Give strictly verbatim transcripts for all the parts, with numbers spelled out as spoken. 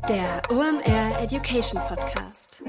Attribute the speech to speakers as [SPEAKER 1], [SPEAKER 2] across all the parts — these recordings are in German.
[SPEAKER 1] Der O M R Education Podcast.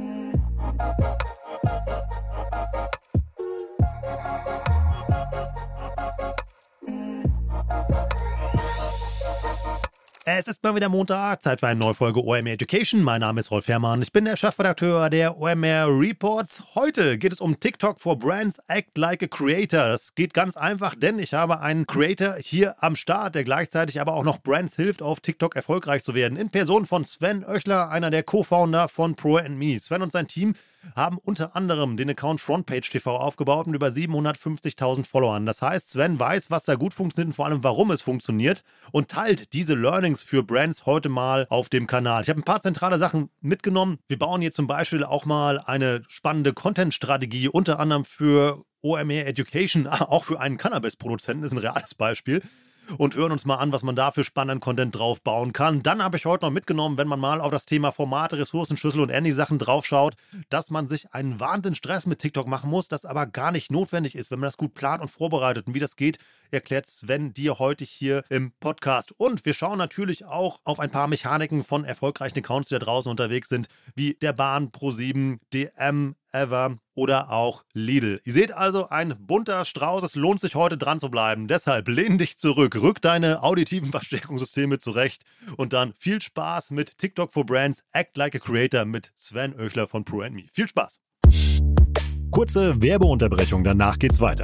[SPEAKER 2] Es ist mal wieder Montag, Zeit für eine neue Folge O M R Education. Mein Name ist Rolf Herrmann, ich bin der Chefredakteur der O M R Reports. Heute geht es um TikTok for Brands, Act Like a Creator. Das geht ganz einfach, denn ich habe einen Creator hier am Start, der gleichzeitig aber auch noch Brands hilft, auf TikTok erfolgreich zu werden. In Person von Sven Oechler, einer der Co-Founder von Pro and Me. Sven und sein Team haben unter anderem den Account Frontpage T V aufgebaut mit über siebenhundertfünfzigtausend Followern. Das heißt, Sven weiß, was da gut funktioniert und vor allem, warum es funktioniert und teilt diese Learnings für Brands heute mal auf dem Kanal. Ich habe ein paar zentrale Sachen mitgenommen. Wir bauen hier zum Beispiel auch mal eine spannende Content-Strategie, unter anderem für O M R Education, auch für einen Cannabis-Produzenten, ist ein reales Beispiel. Und hören uns mal an, was man da für spannenden Content drauf bauen kann. Dann habe ich heute noch mitgenommen, wenn man mal auf das Thema Formate, Ressourcenschlüssel und ähnliche Sachen draufschaut, dass man sich einen wahnsinnigen Stress mit TikTok machen muss, das aber gar nicht notwendig ist, wenn man das gut plant und vorbereitet. Und wie das geht, erklärt Sven dir heute hier im Podcast. Und wir schauen natürlich auch auf ein paar Mechaniken von erfolgreichen Accounts, die da draußen unterwegs sind, wie der Bahn, ProSieben, D M, Ever oder auch Lidl. Ihr seht also ein bunter Strauß. Es lohnt sich heute dran zu bleiben. Deshalb lehn dich zurück, rück deine auditiven Verstärkungssysteme zurecht und dann viel Spaß mit TikTok for Brands, Act Like a Creator mit Sven Oechler von Pro and Me. Viel Spaß! Kurze Werbeunterbrechung, danach geht's weiter.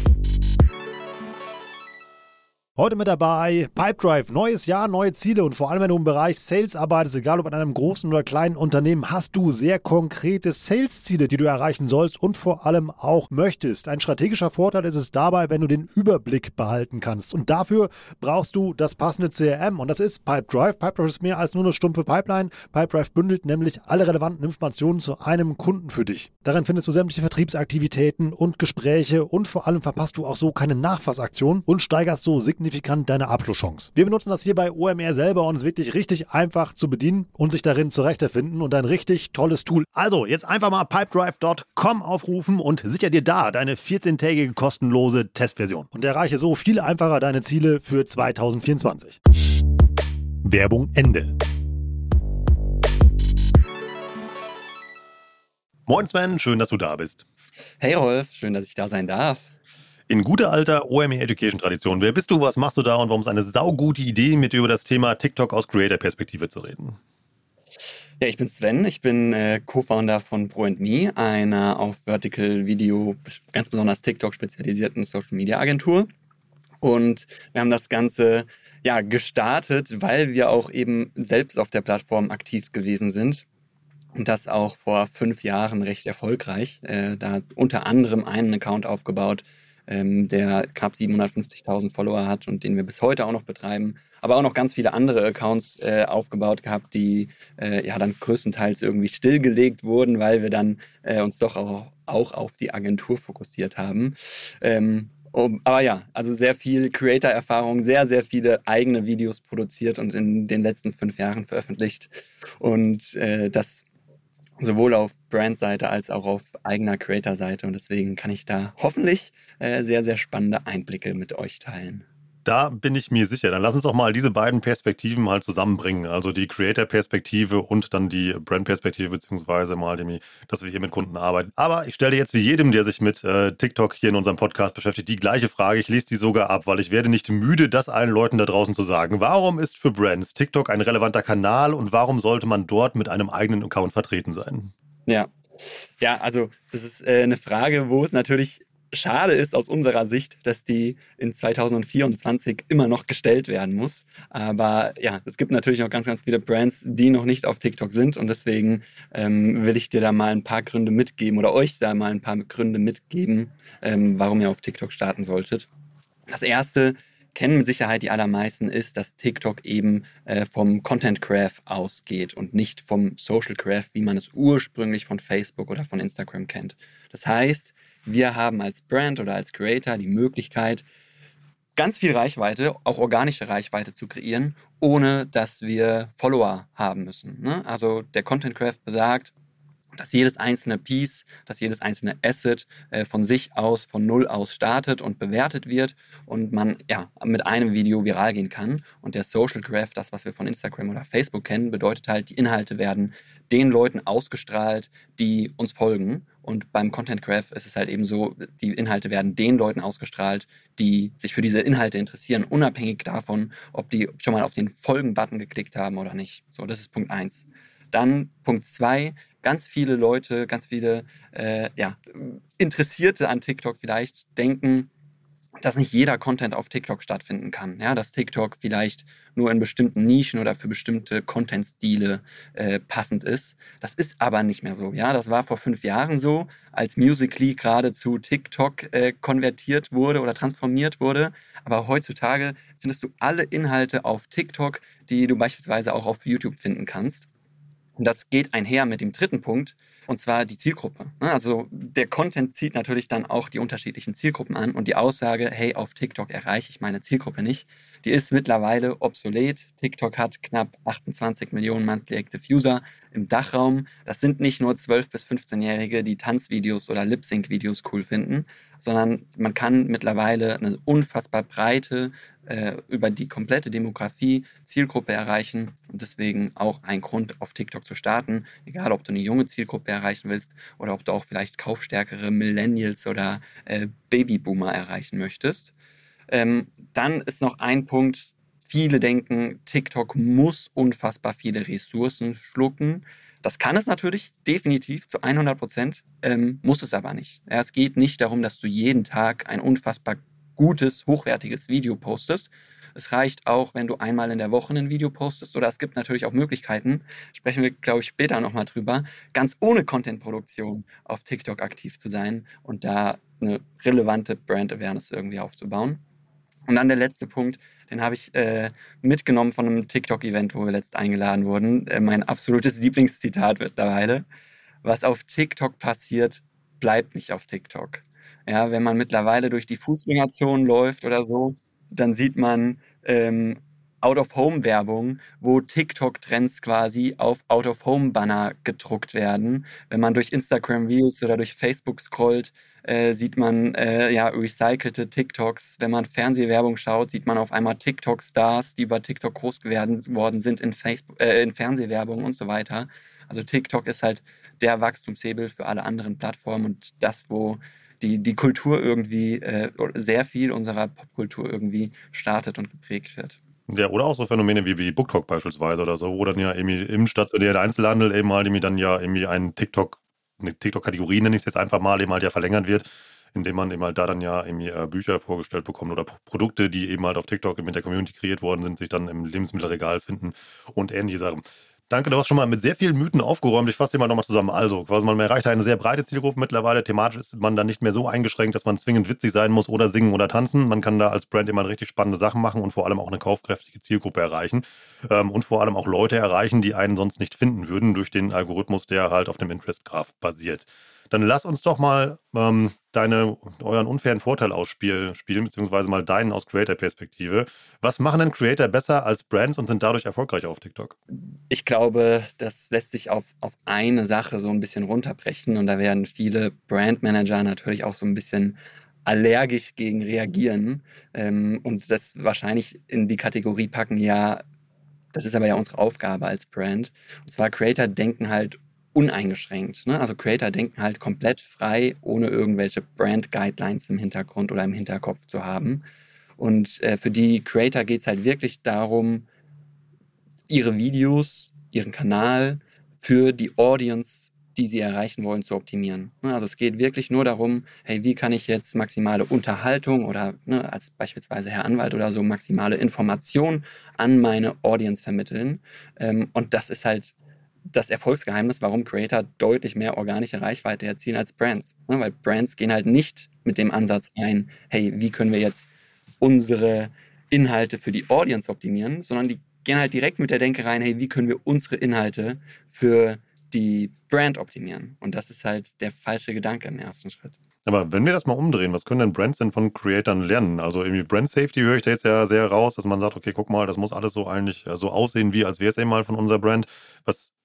[SPEAKER 2] Heute mit dabei Pipedrive, neues Jahr, neue Ziele und vor allem, wenn du im Bereich Sales arbeitest, egal ob in einem großen oder kleinen Unternehmen, hast du sehr konkrete Sales-Ziele, die du erreichen sollst und vor allem auch möchtest. Ein strategischer Vorteil ist es dabei, wenn du den Überblick behalten kannst und dafür brauchst du das passende C R M und das ist Pipedrive. Pipedrive ist mehr als nur eine stumpfe Pipeline. Pipedrive bündelt nämlich alle relevanten Informationen zu einem Kunden für dich. Darin findest du sämtliche Vertriebsaktivitäten und Gespräche und vor allem verpasst du auch so keine Nachfassaktion und steigerst so signifikant deine Abschlusschance. Wir benutzen das hier bei O M R selber und es ist wirklich richtig einfach zu bedienen und sich darin zurechtfinden und ein richtig tolles Tool. Also jetzt einfach mal pipedrive Punkt com aufrufen und sicher dir da deine vierzehntägige kostenlose Testversion und erreiche so viel einfacher deine Ziele für zwanzig vierundzwanzig. Werbung Ende. Moin Sven, schön, dass du da bist.
[SPEAKER 3] Hey Rolf, schön, dass ich da sein darf.
[SPEAKER 2] In guter alter O M R Education Tradition. Wer bist du, was machst du da und warum ist eine saugute Idee, mit dir über das Thema TikTok aus Creator-Perspektive zu reden?
[SPEAKER 3] Ja, ich bin Sven, ich bin äh, Co-Founder von Pro and Me, einer auf Vertical Video, ganz besonders TikTok spezialisierten Social Media Agentur. Und wir haben das Ganze ja gestartet, weil wir auch eben selbst auf der Plattform aktiv gewesen sind. Und das auch vor fünf Jahren recht erfolgreich. Äh, da unter anderem einen Account aufgebaut, ähm, der knapp siebenhundertfünfzigtausend Follower hat und den wir bis heute auch noch betreiben. Aber auch noch ganz viele andere Accounts äh, aufgebaut gehabt, die äh, ja dann größtenteils irgendwie stillgelegt wurden, weil wir dann äh, uns doch auch, auch auf die Agentur fokussiert haben. Ähm, um, aber ja, also sehr viel Creator-Erfahrung, sehr, sehr viele eigene Videos produziert und in den letzten fünf Jahren veröffentlicht. Und äh, das sowohl auf Brand-Seite als auch auf eigener Creator-Seite. Und deswegen kann ich da hoffentlich äh, sehr, sehr spannende Einblicke mit euch teilen.
[SPEAKER 2] Da bin ich mir sicher. Dann lass uns doch mal diese beiden Perspektiven mal zusammenbringen. Also die Creator-Perspektive und dann die Brand-Perspektive, beziehungsweise mal, die, dass wir hier mit Kunden arbeiten. Aber ich stelle jetzt wie jedem, der sich mit äh, TikTok hier in unserem Podcast beschäftigt, die gleiche Frage. Ich lese die sogar ab, weil ich werde nicht müde, das allen Leuten da draußen zu sagen. Warum ist für Brands TikTok ein relevanter Kanal und warum sollte man dort mit einem eigenen Account vertreten sein?
[SPEAKER 3] Ja, ja, also das ist äh, eine Frage, wo es natürlich schade ist aus unserer Sicht, dass die in zwanzig vierundzwanzig immer noch gestellt werden muss. Aber ja, es gibt natürlich noch ganz, ganz viele Brands, die noch nicht auf TikTok sind. Und deswegen ähm, will ich dir da mal ein paar Gründe mitgeben oder euch da mal ein paar Gründe mitgeben, ähm, warum ihr auf TikTok starten solltet. Das erste, kennen mit Sicherheit die allermeisten, ist, dass TikTok eben äh, vom Content Graph ausgeht und nicht vom Social Graph, wie man es ursprünglich von Facebook oder von Instagram kennt. Das heißt, wir haben als Brand oder als Creator die Möglichkeit, ganz viel Reichweite, auch organische Reichweite zu kreieren, ohne dass wir Follower haben müssen. Ne? Also der Content Graph besagt, dass jedes einzelne Piece, dass jedes einzelne Asset äh, von sich aus, von null aus startet und bewertet wird und man ja mit einem Video viral gehen kann. Und der Social Graph, das, was wir von Instagram oder Facebook kennen, bedeutet halt, die Inhalte werden den Leuten ausgestrahlt, die uns folgen. Und beim Content Graph ist es halt eben so, die Inhalte werden den Leuten ausgestrahlt, die sich für diese Inhalte interessieren, unabhängig davon, ob die schon mal auf den Folgen-Button geklickt haben oder nicht. So, das ist Punkt eins. Dann Punkt zwei, ganz viele Leute, ganz viele äh, ja, Interessierte an TikTok vielleicht denken, dass nicht jeder Content auf TikTok stattfinden kann. Ja, dass TikTok vielleicht nur in bestimmten Nischen oder für bestimmte Content-Stile äh, passend ist. Das ist aber nicht mehr so. Ja, das war vor fünf Jahren so, als Musical.ly gerade zu TikTok äh, konvertiert wurde oder transformiert wurde. Aber heutzutage findest du alle Inhalte auf TikTok, die du beispielsweise auch auf YouTube finden kannst. Und das geht einher mit dem dritten Punkt, und zwar die Zielgruppe. Also der Content zieht natürlich dann auch die unterschiedlichen Zielgruppen an und die Aussage, hey, auf TikTok erreiche ich meine Zielgruppe nicht, die ist mittlerweile obsolet. TikTok hat knapp achtundzwanzig Millionen Monthly Active User im Dachraum. Das sind nicht nur zwölf- bis fünfzehnjährige, die Tanzvideos oder Lip-Sync-Videos cool finden, sondern man kann mittlerweile eine unfassbar breite, äh, über die komplette Demografie Zielgruppe erreichen und deswegen auch ein Grund, auf TikTok zu starten, egal ob du eine junge Zielgruppe erreichen willst oder ob du auch vielleicht kaufstärkere Millennials oder äh, Babyboomer erreichen möchtest. Ähm, dann ist noch ein Punkt, viele denken, TikTok muss unfassbar viele Ressourcen schlucken. Das kann es natürlich definitiv zu hundert Prozent, ähm, muss es aber nicht. Ja, es geht nicht darum, dass du jeden Tag ein unfassbar gutes, hochwertiges Video postest. Es reicht auch, wenn du einmal in der Woche ein Video postest oder es gibt natürlich auch Möglichkeiten, sprechen wir, glaube ich, später nochmal drüber, ganz ohne Content-Produktion auf TikTok aktiv zu sein und da eine relevante Brand-Awareness irgendwie aufzubauen. Und dann der letzte Punkt, den habe ich äh, mitgenommen von einem TikTok-Event, wo wir letzt eingeladen wurden. Äh, mein absolutes Lieblingszitat mittlerweile. Was auf TikTok passiert, bleibt nicht auf TikTok. Ja, wenn man mittlerweile durch die Fußgängerzone läuft oder so, dann sieht man ähm, Out-of-Home-Werbung, wo TikTok-Trends quasi auf Out-of-Home-Banner gedruckt werden. Wenn man durch Instagram Reels oder durch Facebook scrollt, äh, sieht man äh, ja recycelte TikToks. Wenn man Fernsehwerbung schaut, sieht man auf einmal TikTok-Stars, die über TikTok groß geworden sind in, Facebook, äh, in Fernsehwerbung und so weiter. Also TikTok ist halt der Wachstumshebel für alle anderen Plattformen und das, wo die, die Kultur irgendwie, äh, sehr viel unserer Popkultur irgendwie startet und geprägt wird.
[SPEAKER 2] Ja, oder auch so Phänomene wie, wie BookTok beispielsweise oder so, wo dann ja irgendwie im stationären Einzelhandel eben halt irgendwie dann ja irgendwie ein TikTok, eine TikTok-Kategorie, nenne ich es jetzt einfach mal, eben halt ja verlängert wird, indem man eben halt da dann ja irgendwie äh, Bücher vorgestellt bekommt oder P- Produkte, die eben halt auf TikTok mit der Community kreiert worden sind, sich dann im Lebensmittelregal finden und ähnliche Sachen. Danke, du hast schon mal mit sehr vielen Mythen aufgeräumt. Ich fasse die mal nochmal zusammen. Also, quasi man erreicht eine sehr breite Zielgruppe mittlerweile. Thematisch ist man dann nicht mehr so eingeschränkt, dass man zwingend witzig sein muss oder singen oder tanzen. Man kann da als Brand immer richtig spannende Sachen machen und vor allem auch eine kaufkräftige Zielgruppe erreichen. Ähm, und vor allem auch Leute erreichen, die einen sonst nicht finden würden durch den Algorithmus, der halt auf dem Interest Graph basiert. Dann lass uns doch mal ähm, deine, euren unfairen Vorteil ausspielen, spielen, beziehungsweise mal deinen aus Creator-Perspektive. Was machen denn Creator besser als Brands und sind dadurch erfolgreicher auf TikTok?
[SPEAKER 3] Ich glaube, das lässt sich auf, auf eine Sache so ein bisschen runterbrechen und da werden viele Brandmanager natürlich auch so ein bisschen allergisch gegen reagieren ähm, und das wahrscheinlich in die Kategorie packen, ja, das ist aber ja unsere Aufgabe als Brand. Und zwar Creator denken halt uneingeschränkt. Ne? Also Creator denken halt komplett frei, ohne irgendwelche Brand-Guidelines im Hintergrund oder im Hinterkopf zu haben. Und äh, für die Creator geht es halt wirklich darum, ihre Videos, ihren Kanal für die Audience, die sie erreichen wollen, zu optimieren. Ne? Also es geht wirklich nur darum, hey, wie kann ich jetzt maximale Unterhaltung oder ne, als beispielsweise Herr Anwalt oder so maximale Information an meine Audience vermitteln. Ähm, und das ist halt das Erfolgsgeheimnis, warum Creator deutlich mehr organische Reichweite erzielen als Brands. Ne? Weil Brands gehen halt nicht mit dem Ansatz rein, hey, wie können wir jetzt unsere Inhalte für die Audience optimieren, sondern die gehen halt direkt mit der Denke rein, hey, wie können wir unsere Inhalte für die Brand optimieren? Und das ist halt der falsche Gedanke im ersten Schritt.
[SPEAKER 2] Aber wenn wir das mal umdrehen, was können denn Brands denn von Creatoren lernen? Also irgendwie Brand Safety höre ich da jetzt ja sehr raus, dass man sagt, okay, guck mal, das muss alles so eigentlich so aussehen, wie als wäre es eben mal von unserer Brand. Was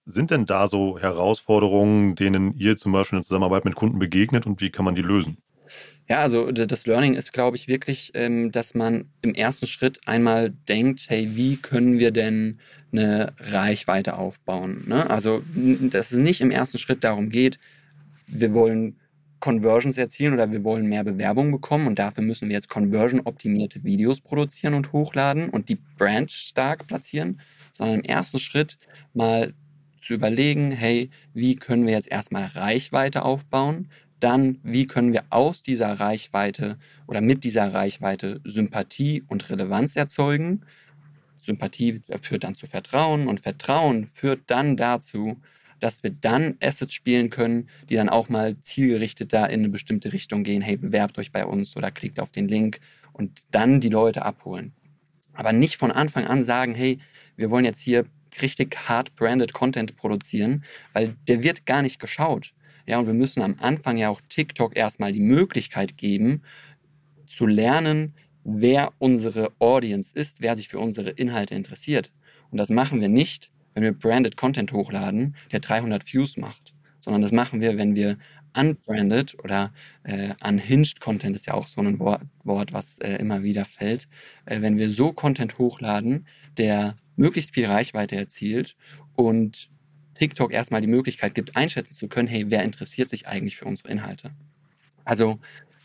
[SPEAKER 2] sind denn da so Herausforderungen, denen ihr zum Beispiel in Zusammenarbeit mit Kunden begegnet und wie kann man die lösen?
[SPEAKER 3] Ja, also das Learning ist, glaube ich, wirklich, ähm, dass man im ersten Schritt einmal denkt, hey, wie können wir denn eine Reichweite aufbauen? Ne? Also, n- dass es nicht im ersten Schritt darum geht, wir wollen Conversions erzielen oder wir wollen mehr Bewerbung bekommen und dafür müssen wir jetzt conversion-optimierte Videos produzieren und hochladen und die Brand stark platzieren, sondern im ersten Schritt mal zu überlegen, hey, wie können wir jetzt erstmal Reichweite aufbauen? Dann, wie können wir aus dieser Reichweite oder mit dieser Reichweite Sympathie und Relevanz erzeugen? Sympathie führt dann zu Vertrauen und Vertrauen führt dann dazu, dass wir dann Assets spielen können, die dann auch mal zielgerichteter in eine bestimmte Richtung gehen. Hey, bewerbt euch bei uns oder klickt auf den Link und dann die Leute abholen. Aber nicht von Anfang an sagen, hey, wir wollen jetzt hier richtig hard branded Content produzieren, weil der wird gar nicht geschaut. Ja, und wir müssen am Anfang ja auch TikTok erstmal die Möglichkeit geben, zu lernen, wer unsere Audience ist, wer sich für unsere Inhalte interessiert. Und das machen wir nicht, wenn wir branded Content hochladen, der dreihundert Views macht, sondern das machen wir, wenn wir unbranded oder äh, unhinged Content ist ja auch so ein Wort, Wort was äh, immer wieder fällt, äh, wenn wir so Content hochladen, der möglichst viel Reichweite erzielt und TikTok erstmal die Möglichkeit gibt, einschätzen zu können, hey, wer interessiert sich eigentlich für unsere Inhalte? Also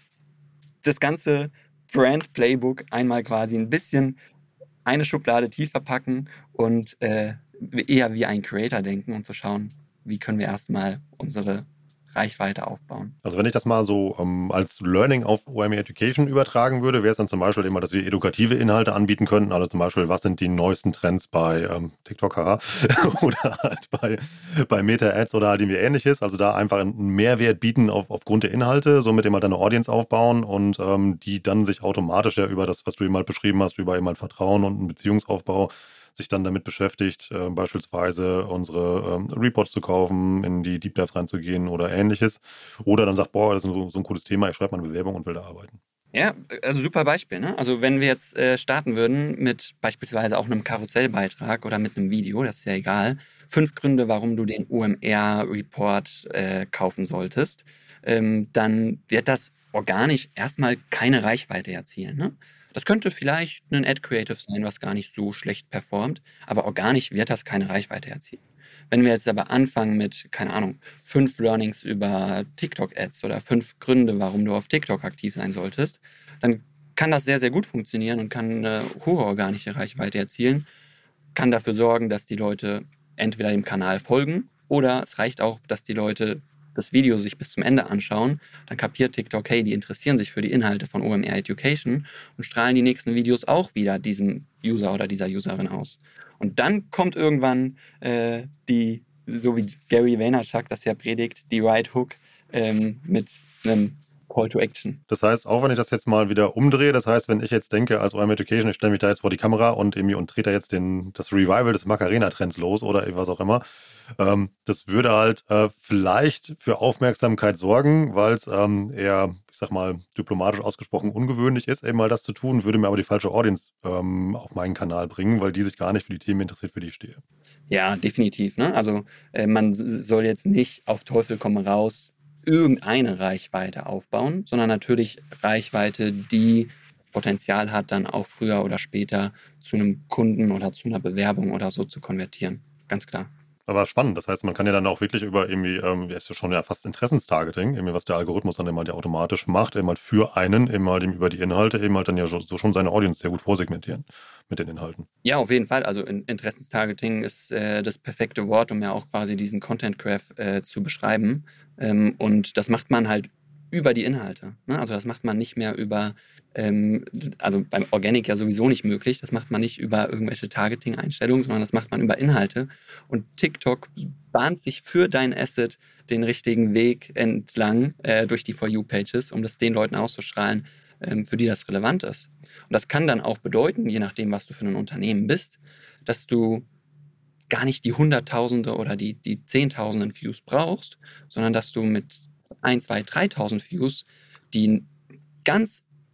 [SPEAKER 3] das ganze Brand-Playbook einmal quasi ein bisschen eine Schublade tiefer packen und äh, eher wie ein Creator denken und zu schauen, wie können wir erstmal unsere Reichweite aufbauen.
[SPEAKER 2] Also wenn ich das mal so ähm, als Learning auf O M E Education übertragen würde, wäre es dann zum Beispiel immer, dass wir edukative Inhalte anbieten könnten. Also zum Beispiel, was sind die neuesten Trends bei ähm, TikTok haha, oder halt bei, bei Meta-Ads oder halt irgendwie ähnliches. Also da einfach einen Mehrwert bieten auf, aufgrund der Inhalte, somit eben halt eine Audience aufbauen und ähm, die dann sich automatisch ja über das, was du eben halt beschrieben hast, über eben halt Vertrauen und einen Beziehungsaufbau sich dann damit beschäftigt, äh, beispielsweise unsere ähm, Reports zu kaufen, in die Deep Dives reinzugehen oder ähnliches. Oder dann sagt, boah, das ist so, so ein cooles Thema, ich schreibe mal eine Bewerbung und will da arbeiten.
[SPEAKER 3] Ja, also super Beispiel. Ne? Also wenn wir jetzt äh, starten würden mit beispielsweise auch einem Karussellbeitrag oder mit einem Video, das ist ja egal, fünf Gründe, warum du den O M R-Report äh, kaufen solltest, ähm, dann wird das organisch erstmal keine Reichweite erzielen. Ne? Das könnte vielleicht ein Ad-Creative sein, was gar nicht so schlecht performt, aber organisch wird das keine Reichweite erzielen. Wenn wir jetzt aber anfangen mit, keine Ahnung, fünf Learnings über TikTok-Ads oder fünf Gründe, warum du auf TikTok aktiv sein solltest, dann kann das sehr, sehr gut funktionieren und kann eine hohe organische Reichweite erzielen, kann dafür sorgen, dass die Leute entweder dem Kanal folgen oder es reicht auch, dass die Leute das Video sich bis zum Ende anschauen, dann kapiert TikTok, hey, die interessieren sich für die Inhalte von O M R Education und strahlen die nächsten Videos auch wieder diesem User oder dieser Userin aus. Und dann kommt irgendwann äh, die, so wie Gary Vaynerchuk das ja predigt, die Right Hook ähm, mit einem Call to Action.
[SPEAKER 2] Das heißt, auch wenn ich das jetzt mal wieder umdrehe, das heißt, wenn ich jetzt denke, als O M Education, ich stelle mich da jetzt vor die Kamera und irgendwie und trete da jetzt den, das Revival des Macarena-Trends los oder was auch immer, ähm, das würde halt äh, vielleicht für Aufmerksamkeit sorgen, weil es ähm, eher, ich sag mal, diplomatisch ausgesprochen ungewöhnlich ist, eben mal das zu tun, würde mir aber die falsche Audience ähm, auf meinen Kanal bringen, weil die sich gar nicht für die Themen interessiert, für die ich stehe.
[SPEAKER 3] Ja, definitiv. Ne? Also äh, man s- soll jetzt nicht auf Teufel komm raus irgendeine Reichweite aufbauen, sondern natürlich Reichweite, die Potenzial hat, dann auch früher oder später zu einem Kunden oder zu einer Bewerbung oder so zu konvertieren. Ganz klar.
[SPEAKER 2] Aber spannend, das heißt, man kann ja dann auch wirklich über irgendwie, ähm, ja, ist ja schon ja fast Interessenstargeting, irgendwie, was der Algorithmus dann eben halt ja automatisch macht, eben halt für einen, eben halt eben über die Inhalte, eben halt dann ja so, so schon seine Audience sehr gut vorsegmentieren mit den Inhalten.
[SPEAKER 3] Ja, auf jeden Fall. Also in- Interessenstargeting ist äh, das perfekte Wort, um ja auch quasi diesen Content Graph äh, zu beschreiben. Ähm, und das macht man halt über die Inhalte. Ne? Also das macht man nicht mehr über, ähm, d- also beim Organic ja sowieso nicht möglich. Das macht man nicht über irgendwelche Targeting-Einstellungen, sondern das macht man über Inhalte. Und TikTok bahnt sich für dein Asset den richtigen Weg entlang äh, durch die For You-Pages, um das den Leuten auszustrahlen, ähm, für die das relevant ist. Und das kann dann auch bedeuten, je nachdem, was du für ein Unternehmen bist, dass du gar nicht die Hunderttausende oder die, die Zehntausenden Views brauchst, sondern dass du mit ein, zwei, dreitausend Views die ganz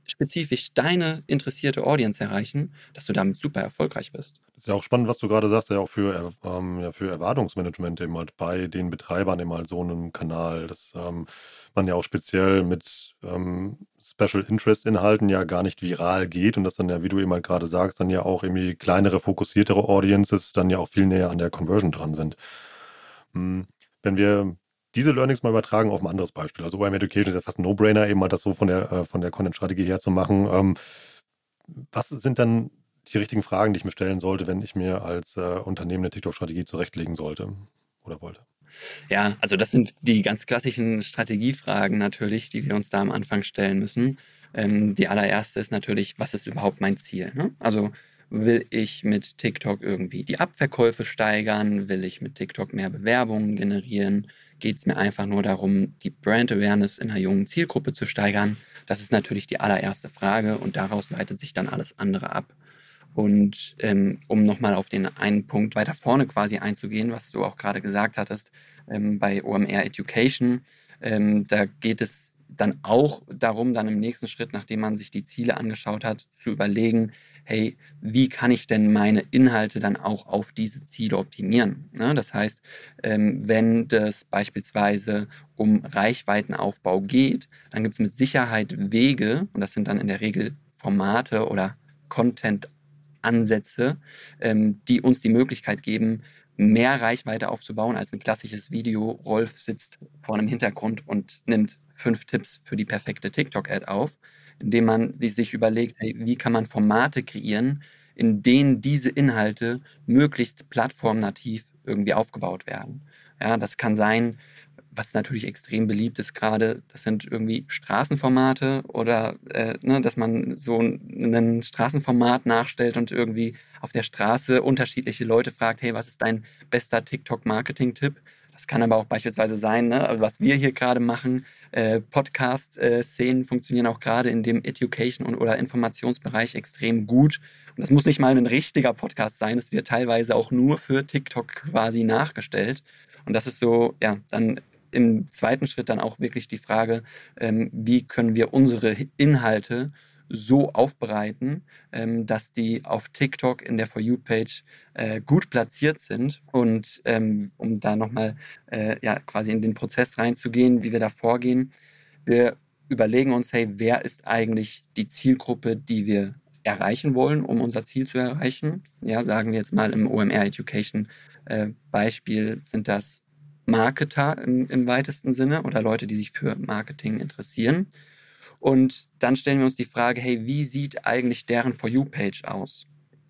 [SPEAKER 3] spezifisch deine interessierte Audience erreichen, dass du damit super erfolgreich bist.
[SPEAKER 2] Das ist ja auch spannend, was du gerade sagst, ja auch für, ähm, ja, für Erwartungsmanagement eben halt bei den Betreibern eben halt so einem Kanal, dass ähm, man ja auch speziell mit ähm, Special Interest Inhalten ja gar nicht viral geht und dass dann ja, wie du eben halt gerade sagst, dann ja auch irgendwie kleinere, fokussiertere Audiences dann ja auch viel näher an der Conversion dran sind. Hm, Wenn wir diese Learnings mal übertragen auf ein anderes Beispiel, also O M Education ist ja fast ein No-Brainer, eben halt das so von der, äh, von der Content-Strategie her zu machen. Ähm, was sind dann die richtigen Fragen, die ich mir stellen sollte, wenn ich mir als äh, Unternehmen eine TikTok-Strategie zurechtlegen sollte oder wollte?
[SPEAKER 3] Ja, also das sind die ganz klassischen Strategiefragen natürlich, die wir uns da am Anfang stellen müssen. Ähm, die allererste ist natürlich, was ist überhaupt mein Ziel? Ne? Also will ich mit TikTok irgendwie die Abverkäufe steigern? Will ich mit TikTok mehr Bewerbungen generieren? Geht es mir einfach nur darum, die Brand Awareness in einer jungen Zielgruppe zu steigern? Das ist natürlich die allererste Frage und daraus leitet sich dann alles andere ab. Und ähm, um nochmal auf den einen Punkt weiter vorne quasi einzugehen, was du auch gerade gesagt hattest, ähm, bei O M R Education, ähm, da geht es dann auch darum, dann im nächsten Schritt, nachdem man sich die Ziele angeschaut hat, zu überlegen, hey, wie kann ich denn meine Inhalte dann auch auf diese Ziele optimieren? Ne? Das heißt, ähm, wenn das beispielsweise um Reichweitenaufbau geht, dann gibt es mit Sicherheit Wege, und das sind dann in der Regel Formate oder Content Ansätze, ähm, die uns die Möglichkeit geben, mehr Reichweite aufzubauen als ein klassisches Video. Rolf sitzt vor einem Hintergrund und nimmt fünf Tipps für die perfekte TikTok-Ad auf, indem man sich überlegt, hey, wie kann man Formate kreieren, in denen diese Inhalte möglichst plattformnativ irgendwie aufgebaut werden. Ja, das kann sein, was natürlich extrem beliebt ist gerade, das sind irgendwie Straßenformate oder äh, ne, dass man so ein Straßenformat nachstellt und irgendwie auf der Straße unterschiedliche Leute fragt, hey, was ist dein bester TikTok-Marketing-Tipp? Das kann aber auch beispielsweise sein, ne, was wir hier gerade machen. Äh, Podcast-Szenen funktionieren auch gerade in dem Education- und oder Informationsbereich extrem gut. Und das muss nicht mal ein richtiger Podcast sein. Es wird teilweise auch nur für TikTok quasi nachgestellt. Und das ist so, ja, dann im zweiten Schritt dann auch wirklich die Frage, ähm, wie können wir unsere Inhalte so aufbereiten, ähm, dass die auf TikTok in der For You-Page äh, gut platziert sind. Und ähm, um da nochmal äh, ja, quasi in den Prozess reinzugehen, wie wir da vorgehen, wir überlegen uns, hey, wer ist eigentlich die Zielgruppe, die wir erreichen wollen, um unser Ziel zu erreichen? Ja, sagen wir jetzt mal im O M R Education äh, Beispiel sind das Marketer im, im weitesten Sinne oder Leute, die sich für Marketing interessieren. Und dann stellen wir uns die Frage, hey, wie sieht eigentlich deren For You-Page aus?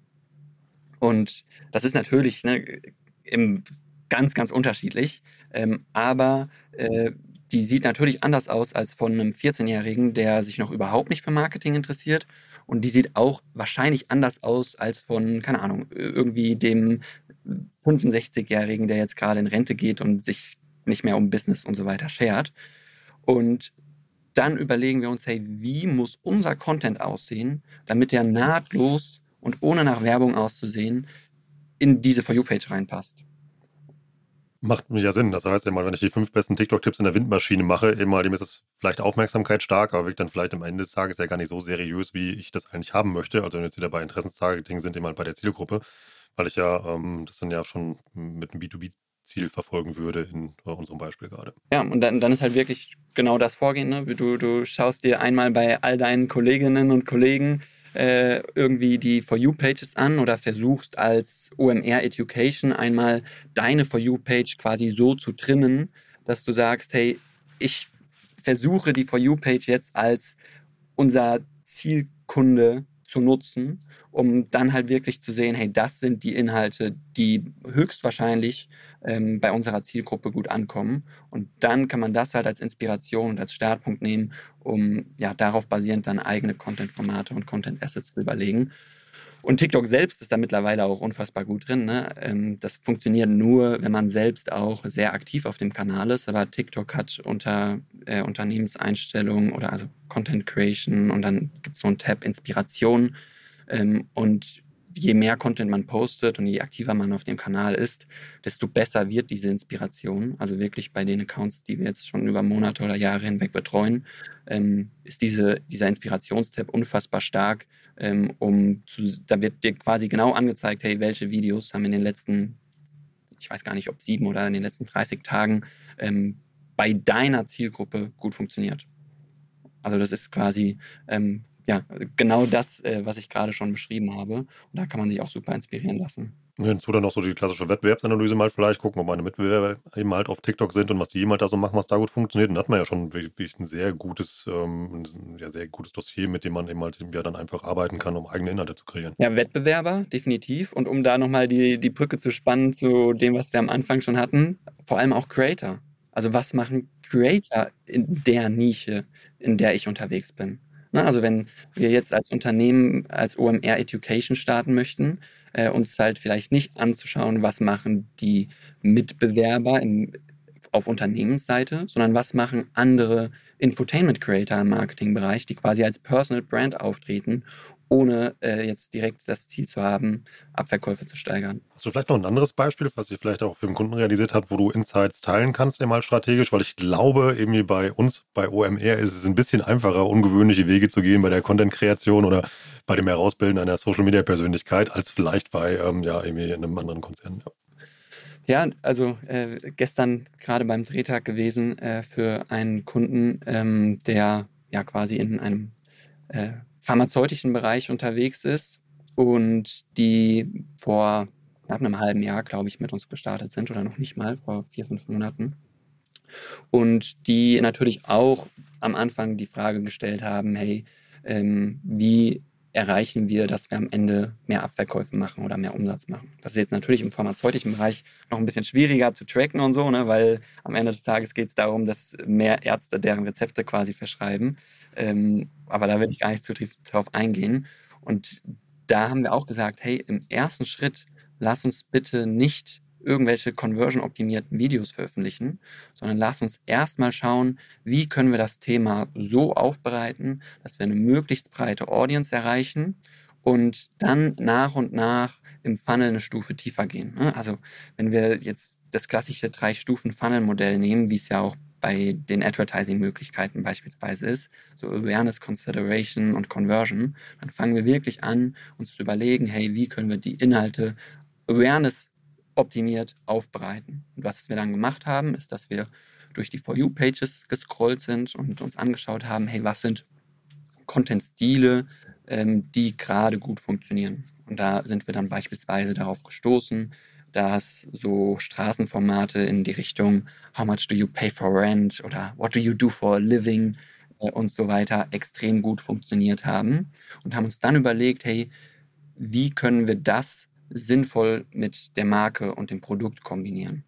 [SPEAKER 3] Und das ist natürlich ne, im, ganz, ganz unterschiedlich, ähm, aber äh, die sieht natürlich anders aus als von einem vierzehnjährigen, der sich noch überhaupt nicht für Marketing interessiert. Und die sieht auch wahrscheinlich anders aus als von, keine Ahnung, irgendwie dem fünfundsechzigjährigen, der jetzt gerade in Rente geht und sich nicht mehr um Business und so weiter schert. Und dann überlegen wir uns, hey, wie muss unser Content aussehen, damit der nahtlos und ohne nach Werbung auszusehen in diese For You-Page reinpasst.
[SPEAKER 2] Macht ja Sinn. Das heißt, eben mal, wenn ich die fünf besten TikTok-Tipps in der Windmaschine mache, eben mal, dem ist es vielleicht Aufmerksamkeit stark, aber wirkt dann vielleicht am Ende des Tages ja gar nicht so seriös, wie ich das eigentlich haben möchte. Also wenn wir jetzt wieder bei Interessenstargeting sind, eben mal bei der Zielgruppe, weil ich ja ähm, das dann ja schon mit einem B zwei B-Ziel verfolgen würde in äh, unserem Beispiel gerade.
[SPEAKER 3] Ja, und dann, dann ist halt wirklich genau das Vorgehen. Ne? Du, du schaust dir einmal bei all deinen Kolleginnen und Kollegen äh, irgendwie die For You-Pages an oder versuchst als O M R Education einmal deine For You-Page quasi so zu trimmen, dass du sagst, hey, ich versuche die For You-Page jetzt als unser Zielkunde zu nutzen, um dann halt wirklich zu sehen, hey, das sind die Inhalte, die höchstwahrscheinlich ähm, bei unserer Zielgruppe gut ankommen. Und dann kann man das halt als Inspiration und als Startpunkt nehmen, um ja darauf basierend dann eigene Content-Formate und Content-Assets zu überlegen. Und TikTok selbst ist da mittlerweile auch unfassbar gut drin. Ne? Ähm, das funktioniert nur, wenn man selbst auch sehr aktiv auf dem Kanal ist. Aber TikTok hat unter äh, Unternehmenseinstellungen oder also Content Creation und dann gibt es so einen Tab Inspiration. Ähm, und je mehr Content man postet und je aktiver man auf dem Kanal ist, desto besser wird diese Inspiration. Also wirklich bei den Accounts, die wir jetzt schon über Monate oder Jahre hinweg betreuen, ähm, ist diese, dieser Inspirationstab unfassbar stark. Ähm, um zu, da wird dir quasi genau angezeigt, hey, welche Videos haben in den letzten, ich weiß gar nicht, ob sieben oder in den letzten dreißig Tagen ähm, bei deiner Zielgruppe gut funktioniert. Also das ist quasi ähm, ja, genau das, äh, was ich gerade schon beschrieben habe. Und da kann man sich auch super inspirieren lassen.
[SPEAKER 2] Hinzu dann noch so die klassische Wettbewerbsanalyse mal vielleicht gucken, ob meine Mitbewerber eben halt auf TikTok sind und was die eben halt da so machen, was da gut funktioniert. Und da hat man ja schon wirklich ein sehr gutes, ähm, ein ja, sehr gutes Dossier, mit dem man eben halt ja dann einfach arbeiten kann, um eigene Inhalte zu kreieren.
[SPEAKER 3] Ja, Wettbewerber, definitiv. Und um da nochmal die, die Brücke zu spannen zu dem, was wir am Anfang schon hatten, vor allem auch Creator. Also was machen Creator in der Nische, in der ich unterwegs bin? Na, also wenn wir jetzt als Unternehmen, als O M R Education starten möchten, äh, uns halt vielleicht nicht anzuschauen, was machen die Mitbewerber im, auf Unternehmensseite, sondern was machen andere Infotainment-Creator im Marketingbereich, die quasi als Personal Brand auftreten, ohne äh, jetzt direkt das Ziel zu haben, Abverkäufe zu steigern.
[SPEAKER 2] Hast du vielleicht noch ein anderes Beispiel, was ihr vielleicht auch für den Kunden realisiert habt, wo du Insights teilen kannst, eben halt strategisch? Weil ich glaube, irgendwie bei uns, bei O M R, ist es ein bisschen einfacher, ungewöhnliche Wege zu gehen bei der Content-Kreation oder bei dem Herausbilden einer Social-Media-Persönlichkeit, als vielleicht bei ähm, ja, irgendwie einem anderen Konzern. Ja.
[SPEAKER 3] Ja, also äh, gestern gerade beim Drehtag gewesen äh, für einen Kunden, ähm, der ja quasi in einem äh, pharmazeutischen Bereich unterwegs ist und die vor knapp einem halben Jahr, glaube ich, mit uns gestartet sind oder noch nicht mal, vor vier, fünf Monaten. Und die natürlich auch am Anfang die Frage gestellt haben, hey, ähm, wie erreichen wir, dass wir am Ende mehr Abverkäufe machen oder mehr Umsatz machen. Das ist jetzt natürlich im pharmazeutischen Bereich noch ein bisschen schwieriger zu tracken und so, ne, weil am Ende des Tages geht es darum, dass mehr Ärzte deren Rezepte quasi verschreiben. Ähm, aber da will ich gar nicht zu tief drauf eingehen. Und da haben wir auch gesagt, hey, im ersten Schritt lass uns bitte nicht irgendwelche conversion-optimierten Videos veröffentlichen, sondern lass uns erstmal schauen, wie können wir das Thema so aufbereiten, dass wir eine möglichst breite Audience erreichen und dann nach und nach im Funnel eine Stufe tiefer gehen. Also wenn wir jetzt das klassische Drei-Stufen-Funnel-Modell nehmen, wie es ja auch bei den Advertising-Möglichkeiten beispielsweise ist, so Awareness, Consideration und Conversion, dann fangen wir wirklich an, uns zu überlegen, hey, wie können wir die Inhalte Awareness optimiert aufbereiten. Und was wir dann gemacht haben, ist, dass wir durch die For You-Pages gescrollt sind und uns angeschaut haben, hey, was sind Content-Stile, ähm, die gerade gut funktionieren. Und da sind wir dann beispielsweise darauf gestoßen, dass so Straßenformate in die Richtung How much do you pay for rent oder What do you do for a living äh, und so weiter extrem gut funktioniert haben und haben uns dann überlegt, hey, wie können wir das sinnvoll mit der Marke und dem Produkt kombinieren.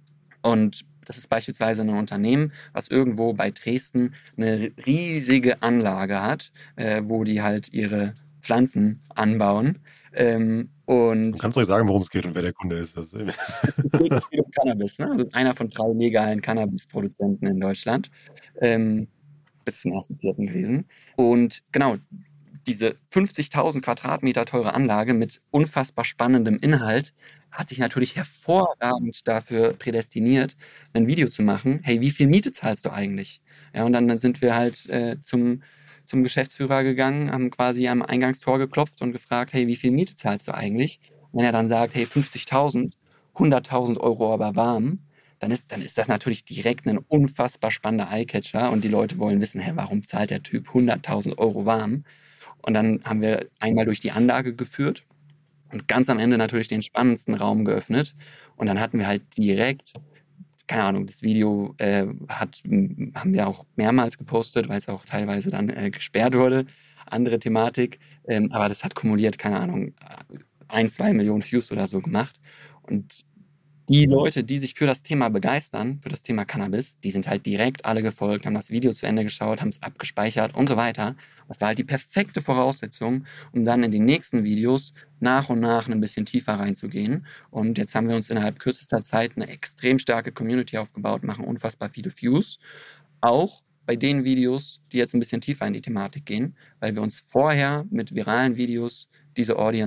[SPEAKER 3] Und das ist beispielsweise ein Unternehmen, was irgendwo bei Dresden eine riesige Anlage hat, äh, wo die halt ihre Pflanzen anbauen. Ähm, und
[SPEAKER 2] du kannst euch sagen, worum es geht und wer der Kunde ist. Das ist
[SPEAKER 3] es, es, geht, es geht um Cannabis. Ne? Das ist einer von drei legalen Cannabis-Produzenten in Deutschland. Ähm, bis zum ersten Vierten gewesen. Und genau, diese fünfzigtausend Quadratmeter teure Anlage mit unfassbar spannendem Inhalt hat sich natürlich hervorragend dafür prädestiniert, ein Video zu machen. Hey, wie viel Miete zahlst du eigentlich? Ja, und dann sind wir halt äh, zum, zum Geschäftsführer gegangen, haben quasi am Eingangstor geklopft und gefragt, hey, wie viel Miete zahlst du eigentlich? Und wenn er dann sagt, hey, fünfzigtausend, hunderttausend Euro aber warm, dann ist, dann ist das natürlich direkt ein unfassbar spannender Eyecatcher und die Leute wollen wissen, hey, warum zahlt der Typ hunderttausend Euro warm? Und dann haben wir einmal durch die Anlage geführt und ganz am Ende natürlich den spannendsten Raum geöffnet. Und dann hatten wir halt direkt, keine Ahnung, das Video äh, hat, haben wir auch mehrmals gepostet, weil es auch teilweise dann äh, gesperrt wurde. Andere Thematik. Ähm, aber das hat kumuliert, keine Ahnung, ein, zwei Millionen Views oder so gemacht. Und die Leute, die sich für das Thema begeistern, für das Thema Cannabis, die sind halt direkt alle gefolgt, haben das Video zu Ende geschaut, haben es abgespeichert und so weiter. Das war halt die perfekte Voraussetzung, um dann in den nächsten Videos nach und nach ein bisschen tiefer reinzugehen. Und jetzt haben wir uns innerhalb kürzester Zeit eine extrem starke Community aufgebaut, machen unfassbar viele Views. Auch bei den Videos, die jetzt ein bisschen tiefer in die Thematik gehen, weil wir uns vorher mit viralen Videos diese Audience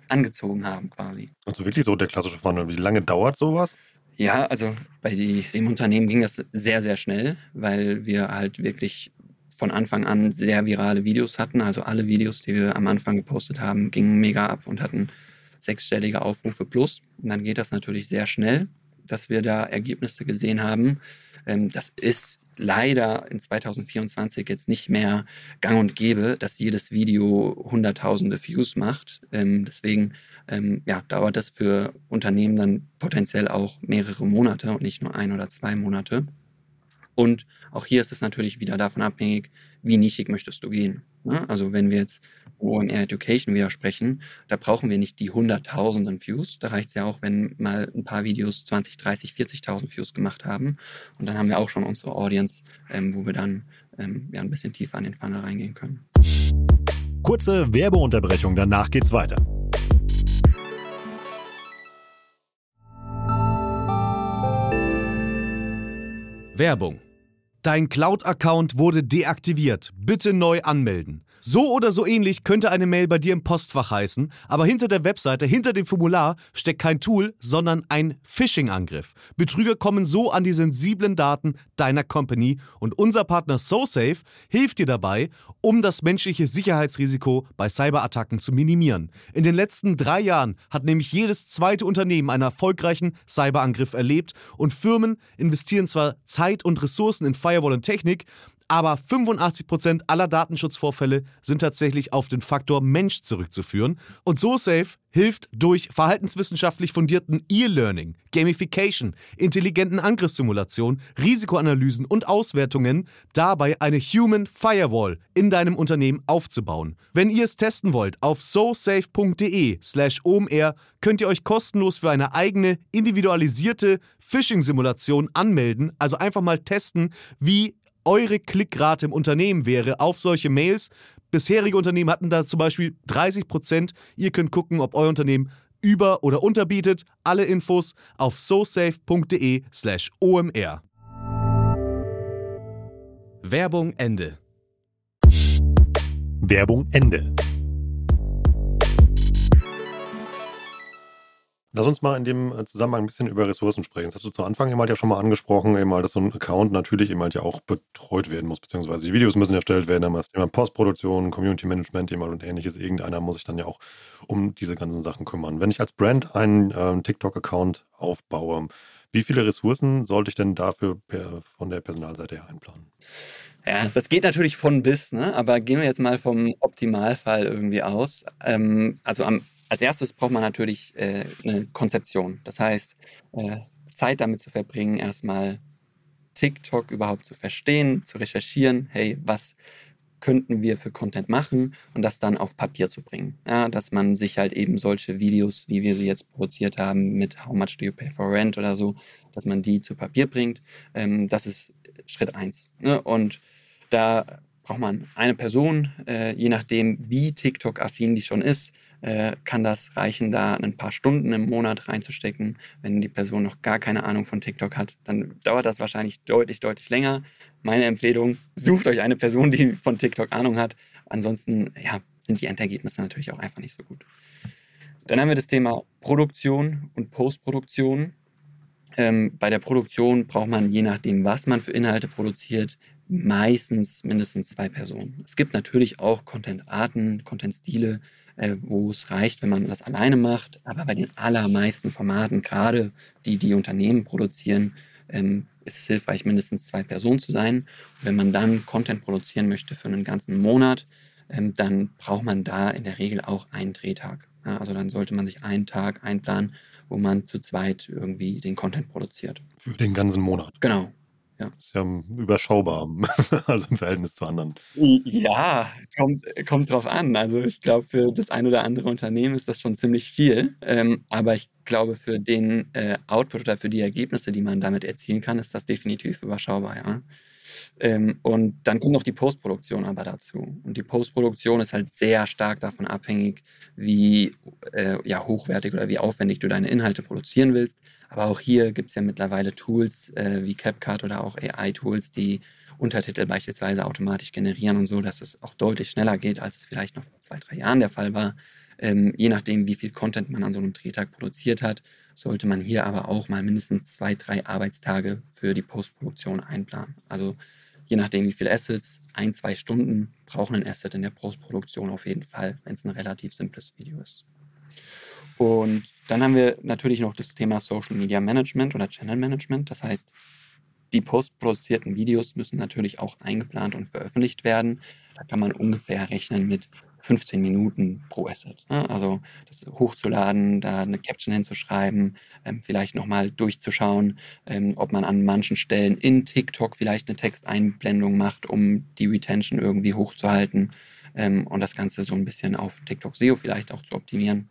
[SPEAKER 3] angezogen haben quasi.
[SPEAKER 2] Also wirklich so der klassische Funnel. Wie lange dauert sowas?
[SPEAKER 3] Ja, also bei die, dem Unternehmen ging das sehr, sehr schnell, weil wir halt wirklich von Anfang an sehr virale Videos hatten. Also alle Videos, die wir am Anfang gepostet haben, gingen mega ab und hatten sechsstellige Aufrufe plus. Und dann geht das natürlich sehr schnell, dass wir da Ergebnisse gesehen haben. Ähm, das ist leider in zwanzig vierundzwanzig jetzt nicht mehr gang und gäbe, dass jedes Video hunderttausende Views macht. Ähm, deswegen ähm, ja, dauert das für Unternehmen dann potenziell auch mehrere Monate und nicht nur ein oder zwei Monate. Und auch hier ist es natürlich wieder davon abhängig, wie nischig möchtest du gehen. Ne? Also wenn wir jetzt O M R Education wieder sprechen, da brauchen wir nicht die hunderttausenden Views. Da reicht es ja auch, wenn mal ein paar Videos zwanzig, dreißig, vierzigtausend Views gemacht haben. Und dann haben wir auch schon unsere Audience, ähm, wo wir dann ähm, ja, ein bisschen tiefer an den Funnel reingehen können.
[SPEAKER 2] Kurze Werbeunterbrechung, danach geht's weiter.
[SPEAKER 4] Werbung. Dein Cloud-Account wurde deaktiviert. Bitte neu anmelden. So oder so ähnlich könnte eine Mail bei dir im Postfach heißen, aber hinter der Webseite, hinter dem Formular steckt kein Tool, sondern ein Phishing-Angriff. Betrüger kommen so an die sensiblen Daten deiner Company und unser Partner SoSafe hilft dir dabei, um das menschliche Sicherheitsrisiko bei Cyberattacken zu minimieren. In den letzten drei Jahren hat nämlich jedes zweite Unternehmen einen erfolgreichen Cyberangriff erlebt und Firmen investieren zwar Zeit und Ressourcen in Firewall und Technik, aber fünfundachtzig Prozent aller Datenschutzvorfälle sind tatsächlich auf den Faktor Mensch zurückzuführen. Und SoSafe hilft durch verhaltenswissenschaftlich fundierten E-Learning, Gamification, intelligenten Angriffssimulationen, Risikoanalysen und Auswertungen dabei eine Human Firewall in deinem Unternehmen aufzubauen. Wenn ihr es testen wollt, auf sosafe.de slash omr könnt ihr euch kostenlos für eine eigene individualisierte Phishing-Simulation anmelden. Also einfach mal testen, wie eure Klickrate im Unternehmen wäre auf solche Mails. Bisherige Unternehmen hatten da zum Beispiel dreißig Prozent. Ihr könnt gucken, ob euer Unternehmen über- oder unterbietet. Alle Infos auf sosafe.de slash omr. Werbung Ende.
[SPEAKER 2] Werbung Ende. Lass uns mal in dem Zusammenhang ein bisschen über Ressourcen sprechen. Das hast du zu Anfang eben halt ja schon mal angesprochen, eben halt, dass so ein Account natürlich eben halt ja auch betreut werden muss, beziehungsweise die Videos müssen erstellt werden, dann das Thema Postproduktion, Community Management eben halt und ähnliches. Irgendeiner muss sich dann ja auch um diese ganzen Sachen kümmern. Wenn ich als Brand einen äh, TikTok-Account aufbaue, wie viele Ressourcen sollte ich denn dafür per, von der Personalseite her einplanen?
[SPEAKER 3] Ja, das geht natürlich von bis, ne? Aber gehen wir jetzt mal vom Optimalfall irgendwie aus. Ähm, also am Als erstes braucht man natürlich äh, eine Konzeption. Das heißt, äh, Zeit damit zu verbringen, erstmal TikTok überhaupt zu verstehen, zu recherchieren, hey, was könnten wir für Content machen und das dann auf Papier zu bringen. Ja, dass man sich halt eben solche Videos, wie wir sie jetzt produziert haben, mit How much do you pay for rent oder so, dass man die zu Papier bringt. Ähm, das ist Schritt eins. Ne? Und da braucht man eine Person, äh, je nachdem, wie TikTok-affin die schon ist, äh, kann das reichen, da ein paar Stunden im Monat reinzustecken. Wenn die Person noch gar keine Ahnung von TikTok hat, dann dauert das wahrscheinlich deutlich, deutlich länger. Meine Empfehlung, sucht euch eine Person, die von TikTok Ahnung hat. Ansonsten ja, sind die Endergebnisse natürlich auch einfach nicht so gut. Dann haben wir das Thema Produktion und Postproduktion. Ähm, bei der Produktion braucht man, je nachdem, was man für Inhalte produziert, meistens mindestens zwei Personen. Es gibt natürlich auch Content-Arten, Content-Stile, äh, wo es reicht, wenn man das alleine macht. Aber bei den allermeisten Formaten, gerade die, die Unternehmen produzieren, ähm, ist es hilfreich, mindestens zwei Personen zu sein. Und wenn man dann Content produzieren möchte für einen ganzen Monat, ähm, dann braucht man da in der Regel auch einen Drehtag. Ja, also dann sollte man sich einen Tag einplanen, wo man zu zweit irgendwie den Content produziert.
[SPEAKER 2] Für den ganzen Monat.
[SPEAKER 3] Genau. Ja.
[SPEAKER 2] Ist ja überschaubar, also im Verhältnis zu anderen.
[SPEAKER 3] Ja, kommt, kommt drauf an. Also ich glaube, für das ein oder andere Unternehmen ist das schon ziemlich viel. Ähm, aber ich glaube, für den äh, Output oder für die Ergebnisse, die man damit erzielen kann, ist das definitiv überschaubar, ja. Ähm, und dann kommt noch die Postproduktion aber dazu. Und die Postproduktion ist halt sehr stark davon abhängig, wie äh, ja, hochwertig oder wie aufwendig du deine Inhalte produzieren willst. Aber auch hier gibt es ja mittlerweile Tools äh, wie CapCut oder auch A I-Tools, die Untertitel beispielsweise automatisch generieren und so, dass es auch deutlich schneller geht, als es vielleicht noch vor zwei, drei Jahren der Fall war. Ähm, je nachdem, wie viel Content man an so einem Drehtag produziert hat, sollte man hier aber auch mal mindestens zwei, drei Arbeitstage für die Postproduktion einplanen. Also je nachdem, wie viele Assets, ein, zwei Stunden brauchen ein Asset in der Postproduktion auf jeden Fall, wenn es ein relativ simples Video ist. Und dann haben wir natürlich noch das Thema Social Media Management oder Channel Management. Das heißt, die postproduzierten Videos müssen natürlich auch eingeplant und veröffentlicht werden. Da kann man ungefähr rechnen mit fünfzehn Minuten pro Asset. Ne? Also das hochzuladen, da eine Caption hinzuschreiben, ähm, vielleicht nochmal durchzuschauen, ähm, ob man an manchen Stellen in TikTok vielleicht eine Texteinblendung macht, um die Retention irgendwie hochzuhalten ähm, und das Ganze so ein bisschen auf TikTok S E O vielleicht auch zu optimieren.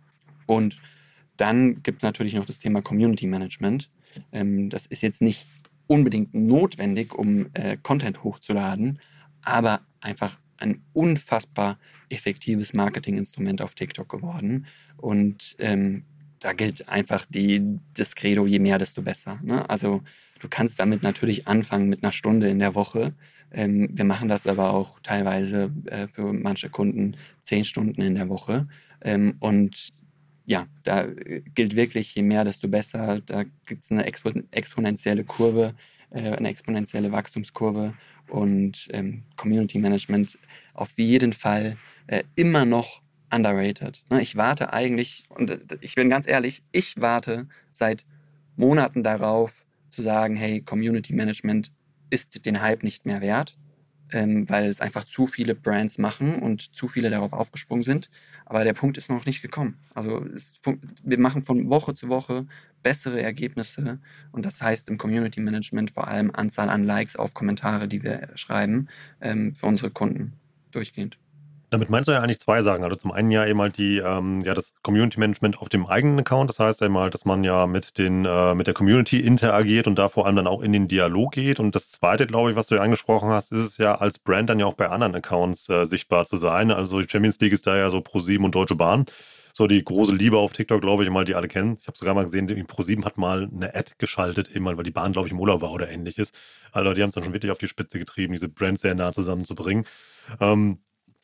[SPEAKER 3] Und dann gibt es natürlich noch das Thema Community Management. Ähm, das ist jetzt nicht unbedingt notwendig, um äh, Content hochzuladen, aber einfach ein unfassbar effektives Marketinginstrument auf TikTok geworden. Und ähm, da gilt einfach die, das Credo, je mehr, desto besser. Ne? Also du kannst damit natürlich anfangen mit einer Stunde in der Woche. Ähm, wir machen das aber auch teilweise äh, für manche Kunden zehn Stunden in der Woche. Ähm, und ja, da gilt wirklich, je mehr, desto besser. Da gibt es eine expo- exponentielle Kurve, äh, eine exponentielle Wachstumskurve und ähm, Community Management auf jeden Fall äh, immer noch underrated. Ne? Ich warte eigentlich, und äh, ich bin ganz ehrlich, ich warte seit Monaten darauf zu sagen, hey, Community Management ist den Hype nicht mehr wert. Ähm, weil es einfach zu viele Brands machen und zu viele darauf aufgesprungen sind. Aber der Punkt ist noch nicht gekommen. Also es, wir machen von Woche zu Woche bessere Ergebnisse und das heißt im Community Management vor allem Anzahl an Likes auf Kommentare, die wir schreiben, ähm, für unsere Kunden durchgehend.
[SPEAKER 2] Damit meinst du ja eigentlich zwei Sachen. Also zum einen ja eben halt die, ähm, ja, das Community Management auf dem eigenen Account. Das heißt eben halt, dass man ja mit den, äh, mit der Community interagiert und da vor allem dann auch in den Dialog geht. Und das zweite, glaube ich, was du ja angesprochen hast, ist es ja als Brand dann ja auch bei anderen Accounts äh, sichtbar zu sein. Also die Champions League ist da ja so ProSieben und Deutsche Bahn. So die große Liebe auf TikTok, glaube ich, mal, die alle kennen. Ich habe sogar mal gesehen, ProSieben hat mal eine Ad geschaltet, eben mal, weil die Bahn, glaube ich, im Urlaub war oder ähnliches. Also die haben es dann schon wirklich auf die Spitze getrieben, diese Brands sehr nah zusammenzubringen. Ähm,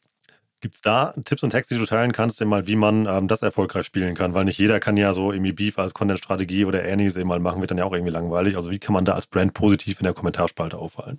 [SPEAKER 2] Gibt es da Tipps und Tricks, die du teilen kannst, eben mal, wie man ähm, das erfolgreich spielen kann? Weil nicht jeder kann ja so irgendwie Beef als Content-Strategie oder ähnliches eben mal machen, wird dann ja auch irgendwie langweilig. Also wie kann man da als Brand positiv in der Kommentarspalte auffallen?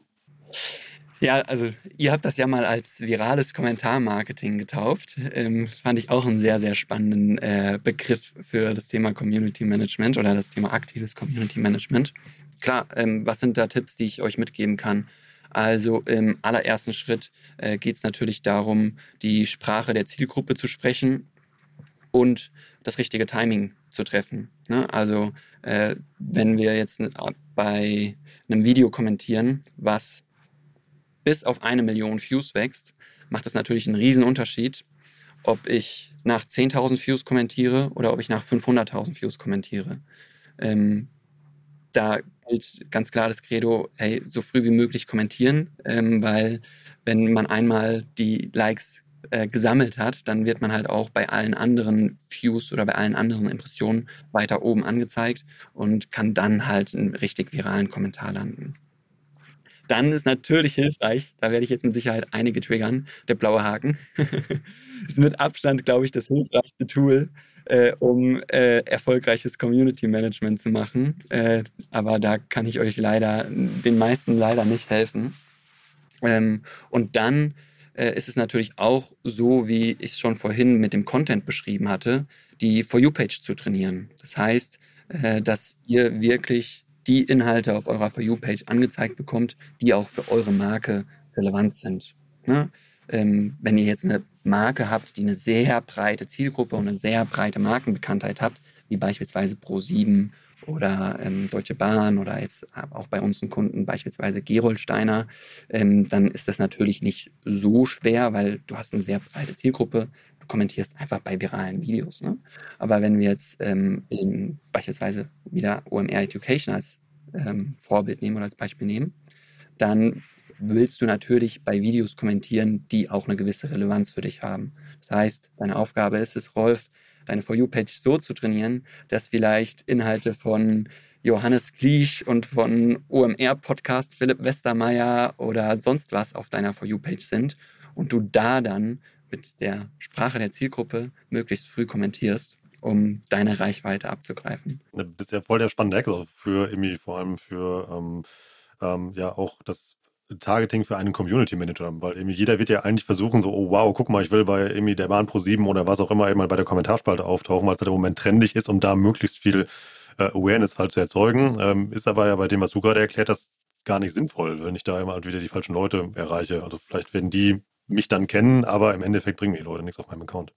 [SPEAKER 3] Ja, also ihr habt das ja mal als virales Kommentarmarketing getauft. Ähm, fand ich auch einen sehr, sehr spannenden äh, Begriff für das Thema Community Management oder das Thema aktives Community Management. Klar, ähm, was sind da Tipps, die ich euch mitgeben kann? Also im allerersten Schritt äh, geht es natürlich darum, die Sprache der Zielgruppe zu sprechen und das richtige Timing zu treffen. Ne? Also äh, wenn wir jetzt bei einem Video kommentieren, was bis auf eine Million Views wächst, macht das natürlich einen riesen Unterschied, ob ich nach zehntausend Views kommentiere oder ob ich nach fünfhunderttausend Views kommentiere. Ähm, da gilt ganz klar das Credo, hey, so früh wie möglich kommentieren, ähm, weil wenn man einmal die Likes äh, gesammelt hat, dann wird man halt auch bei allen anderen Views oder bei allen anderen Impressionen weiter oben angezeigt und kann dann halt einen richtig viralen Kommentar landen. Dann ist natürlich hilfreich, da werde ich jetzt mit Sicherheit einige triggern, der blaue Haken. Ist mit Abstand, glaube ich, das hilfreichste Tool, äh, um äh, erfolgreiches Community Management zu machen. Äh, aber da kann ich euch leider, den meisten leider nicht helfen. Ähm, und dann äh, ist es natürlich auch so, wie ich es schon vorhin mit dem Content beschrieben hatte, die For You-Page zu trainieren. Das heißt, äh, dass ihr wirklich die Inhalte auf eurer For You-Page angezeigt bekommt, die auch für eure Marke relevant sind. Ne? Ähm, wenn ihr jetzt eine Marke habt, die eine sehr breite Zielgruppe und eine sehr breite Markenbekanntheit habt, wie beispielsweise ProSieben oder ähm, Deutsche Bahn oder jetzt auch bei unseren Kunden beispielsweise Gerolsteiner, ähm, dann ist das natürlich nicht so schwer, weil du hast eine sehr breite Zielgruppe. Du kommentierst einfach bei viralen Videos. Ne? Aber wenn wir jetzt ähm, in, beispielsweise wieder O M R Education als ähm, Vorbild nehmen oder als Beispiel nehmen, dann willst du natürlich bei Videos kommentieren, die auch eine gewisse Relevanz für dich haben. Das heißt, deine Aufgabe ist es, Rolf, deine For You-Page so zu trainieren, dass vielleicht Inhalte von Johannes Gliesch und von O M R-Podcast Philipp Westermeier oder sonst was auf deiner For You-Page sind und du da dann mit der Sprache der Zielgruppe möglichst früh kommentierst, um deine Reichweite abzugreifen.
[SPEAKER 2] Das ist ja voll der spannende Hack, also für irgendwie vor allem für ähm, ähm, ja auch das Targeting für einen Community Manager, weil irgendwie jeder wird ja eigentlich versuchen, so, oh wow, guck mal, ich will bei irgendwie der Bahn Pro sieben oder was auch immer eben mal bei der Kommentarspalte auftauchen, weil es halt im Moment trendig ist, um da möglichst viel äh, Awareness halt zu erzeugen. Ähm, ist aber ja bei dem, was du gerade erklärt hast, gar nicht sinnvoll, wenn ich da immer halt wieder die falschen Leute erreiche. Also vielleicht werden die mich dann kennen, aber im Endeffekt bringen die Leute nichts auf meinem Account.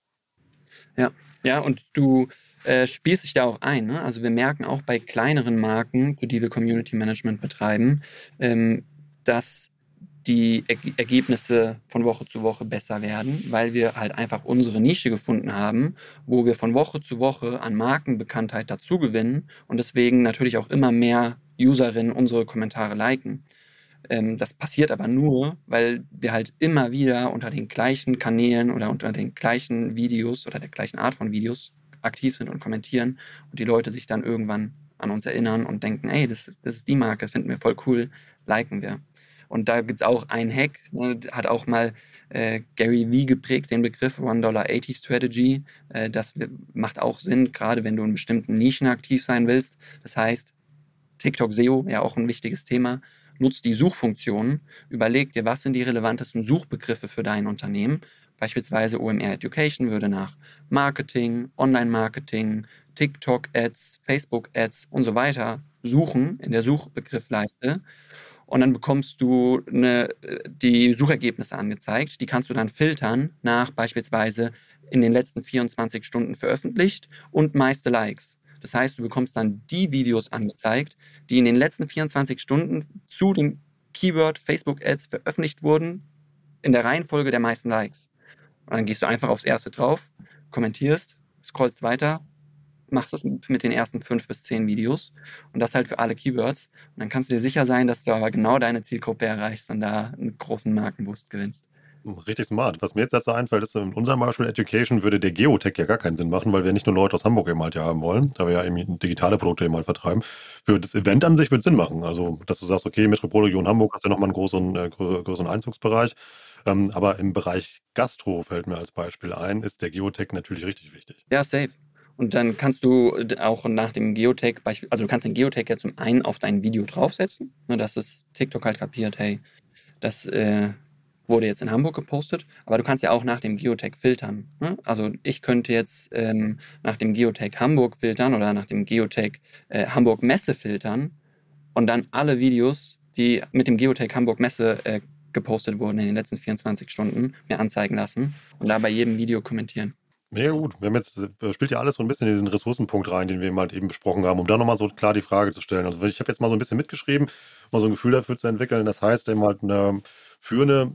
[SPEAKER 3] Ja, ja, und du äh, spielst dich da auch ein. Ne? Also wir merken auch bei kleineren Marken, für die wir Community Management betreiben, ähm, dass die er- Ergebnisse von Woche zu Woche besser werden, weil wir halt einfach unsere Nische gefunden haben, wo wir von Woche zu Woche an Markenbekanntheit dazugewinnen und deswegen natürlich auch immer mehr Userinnen unsere Kommentare liken. Ähm, das passiert aber nur, weil wir halt immer wieder unter den gleichen Kanälen oder unter den gleichen Videos oder der gleichen Art von Videos aktiv sind und kommentieren und die Leute sich dann irgendwann an uns erinnern und denken, ey, das ist, das ist die Marke, das finden wir voll cool, liken wir. Und da gibt es auch einen Hack, ne, hat auch mal äh, Gary Vee geprägt, den Begriff One Dollar eighty Strategy. Äh, das macht auch Sinn, gerade wenn du in bestimmten Nischen aktiv sein willst. Das heißt, TikTok S E O, ja auch ein wichtiges Thema, nutzt die Suchfunktionen, überleg dir, was sind die relevantesten Suchbegriffe für dein Unternehmen. Beispielsweise O M R Education würde nach Marketing, Online-Marketing, TikTok-Ads, Facebook-Ads und so weiter suchen in der Suchbegriffleiste. Und dann bekommst du eine, die Suchergebnisse angezeigt. Die kannst du dann filtern nach beispielsweise in den letzten vierundzwanzig Stunden veröffentlicht und meiste Likes. Das heißt, du bekommst dann die Videos angezeigt, die in den letzten vierundzwanzig Stunden zu dem Keyword Facebook Ads veröffentlicht wurden, in der Reihenfolge der meisten Likes. Und dann gehst du einfach aufs erste drauf, kommentierst, scrollst weiter, machst das mit den ersten fünf bis zehn Videos und das halt für alle Keywords. Und dann kannst du dir sicher sein, dass du aber genau deine Zielgruppe erreichst und da einen großen Markenboost gewinnst.
[SPEAKER 2] Richtig smart. Was mir jetzt dazu einfällt, ist, in unserem Beispiel Education würde der Geotech ja gar keinen Sinn machen, weil wir nicht nur Leute aus Hamburg eben halt ja haben wollen, da wir ja eben digitale Produkte eben halt vertreiben. Für das Event an sich würde es Sinn machen. Also, dass du sagst, okay, Metropolregion Hamburg hast du nochmal einen großen, äh, größeren Einzugsbereich. Ähm, aber im Bereich Gastro fällt mir als Beispiel ein, ist der Geotech natürlich richtig wichtig.
[SPEAKER 3] Ja, safe. Und dann kannst du auch nach dem Geotech, also du kannst den Geotech ja zum einen auf dein Video draufsetzen, ne, dass es TikTok halt kapiert, hey, das äh, wurde jetzt in Hamburg gepostet, aber du kannst ja auch nach dem Geotech filtern. Ne? Also ich könnte jetzt ähm, nach dem Geotech Hamburg filtern oder nach dem Geotech äh, Hamburg Messe filtern und dann alle Videos, die mit dem Geotech Hamburg Messe äh, gepostet wurden in den letzten vierundzwanzig Stunden, mir anzeigen lassen und da bei jedem Video kommentieren.
[SPEAKER 2] Ja gut, wir haben jetzt, äh, spielt ja alles so ein bisschen in diesen Ressourcenpunkt rein, den wir eben halt eben besprochen haben, um da nochmal so klar die Frage zu stellen. Also ich habe jetzt mal so ein bisschen mitgeschrieben, mal so ein Gefühl dafür zu entwickeln. Das heißt eben halt eine, für eine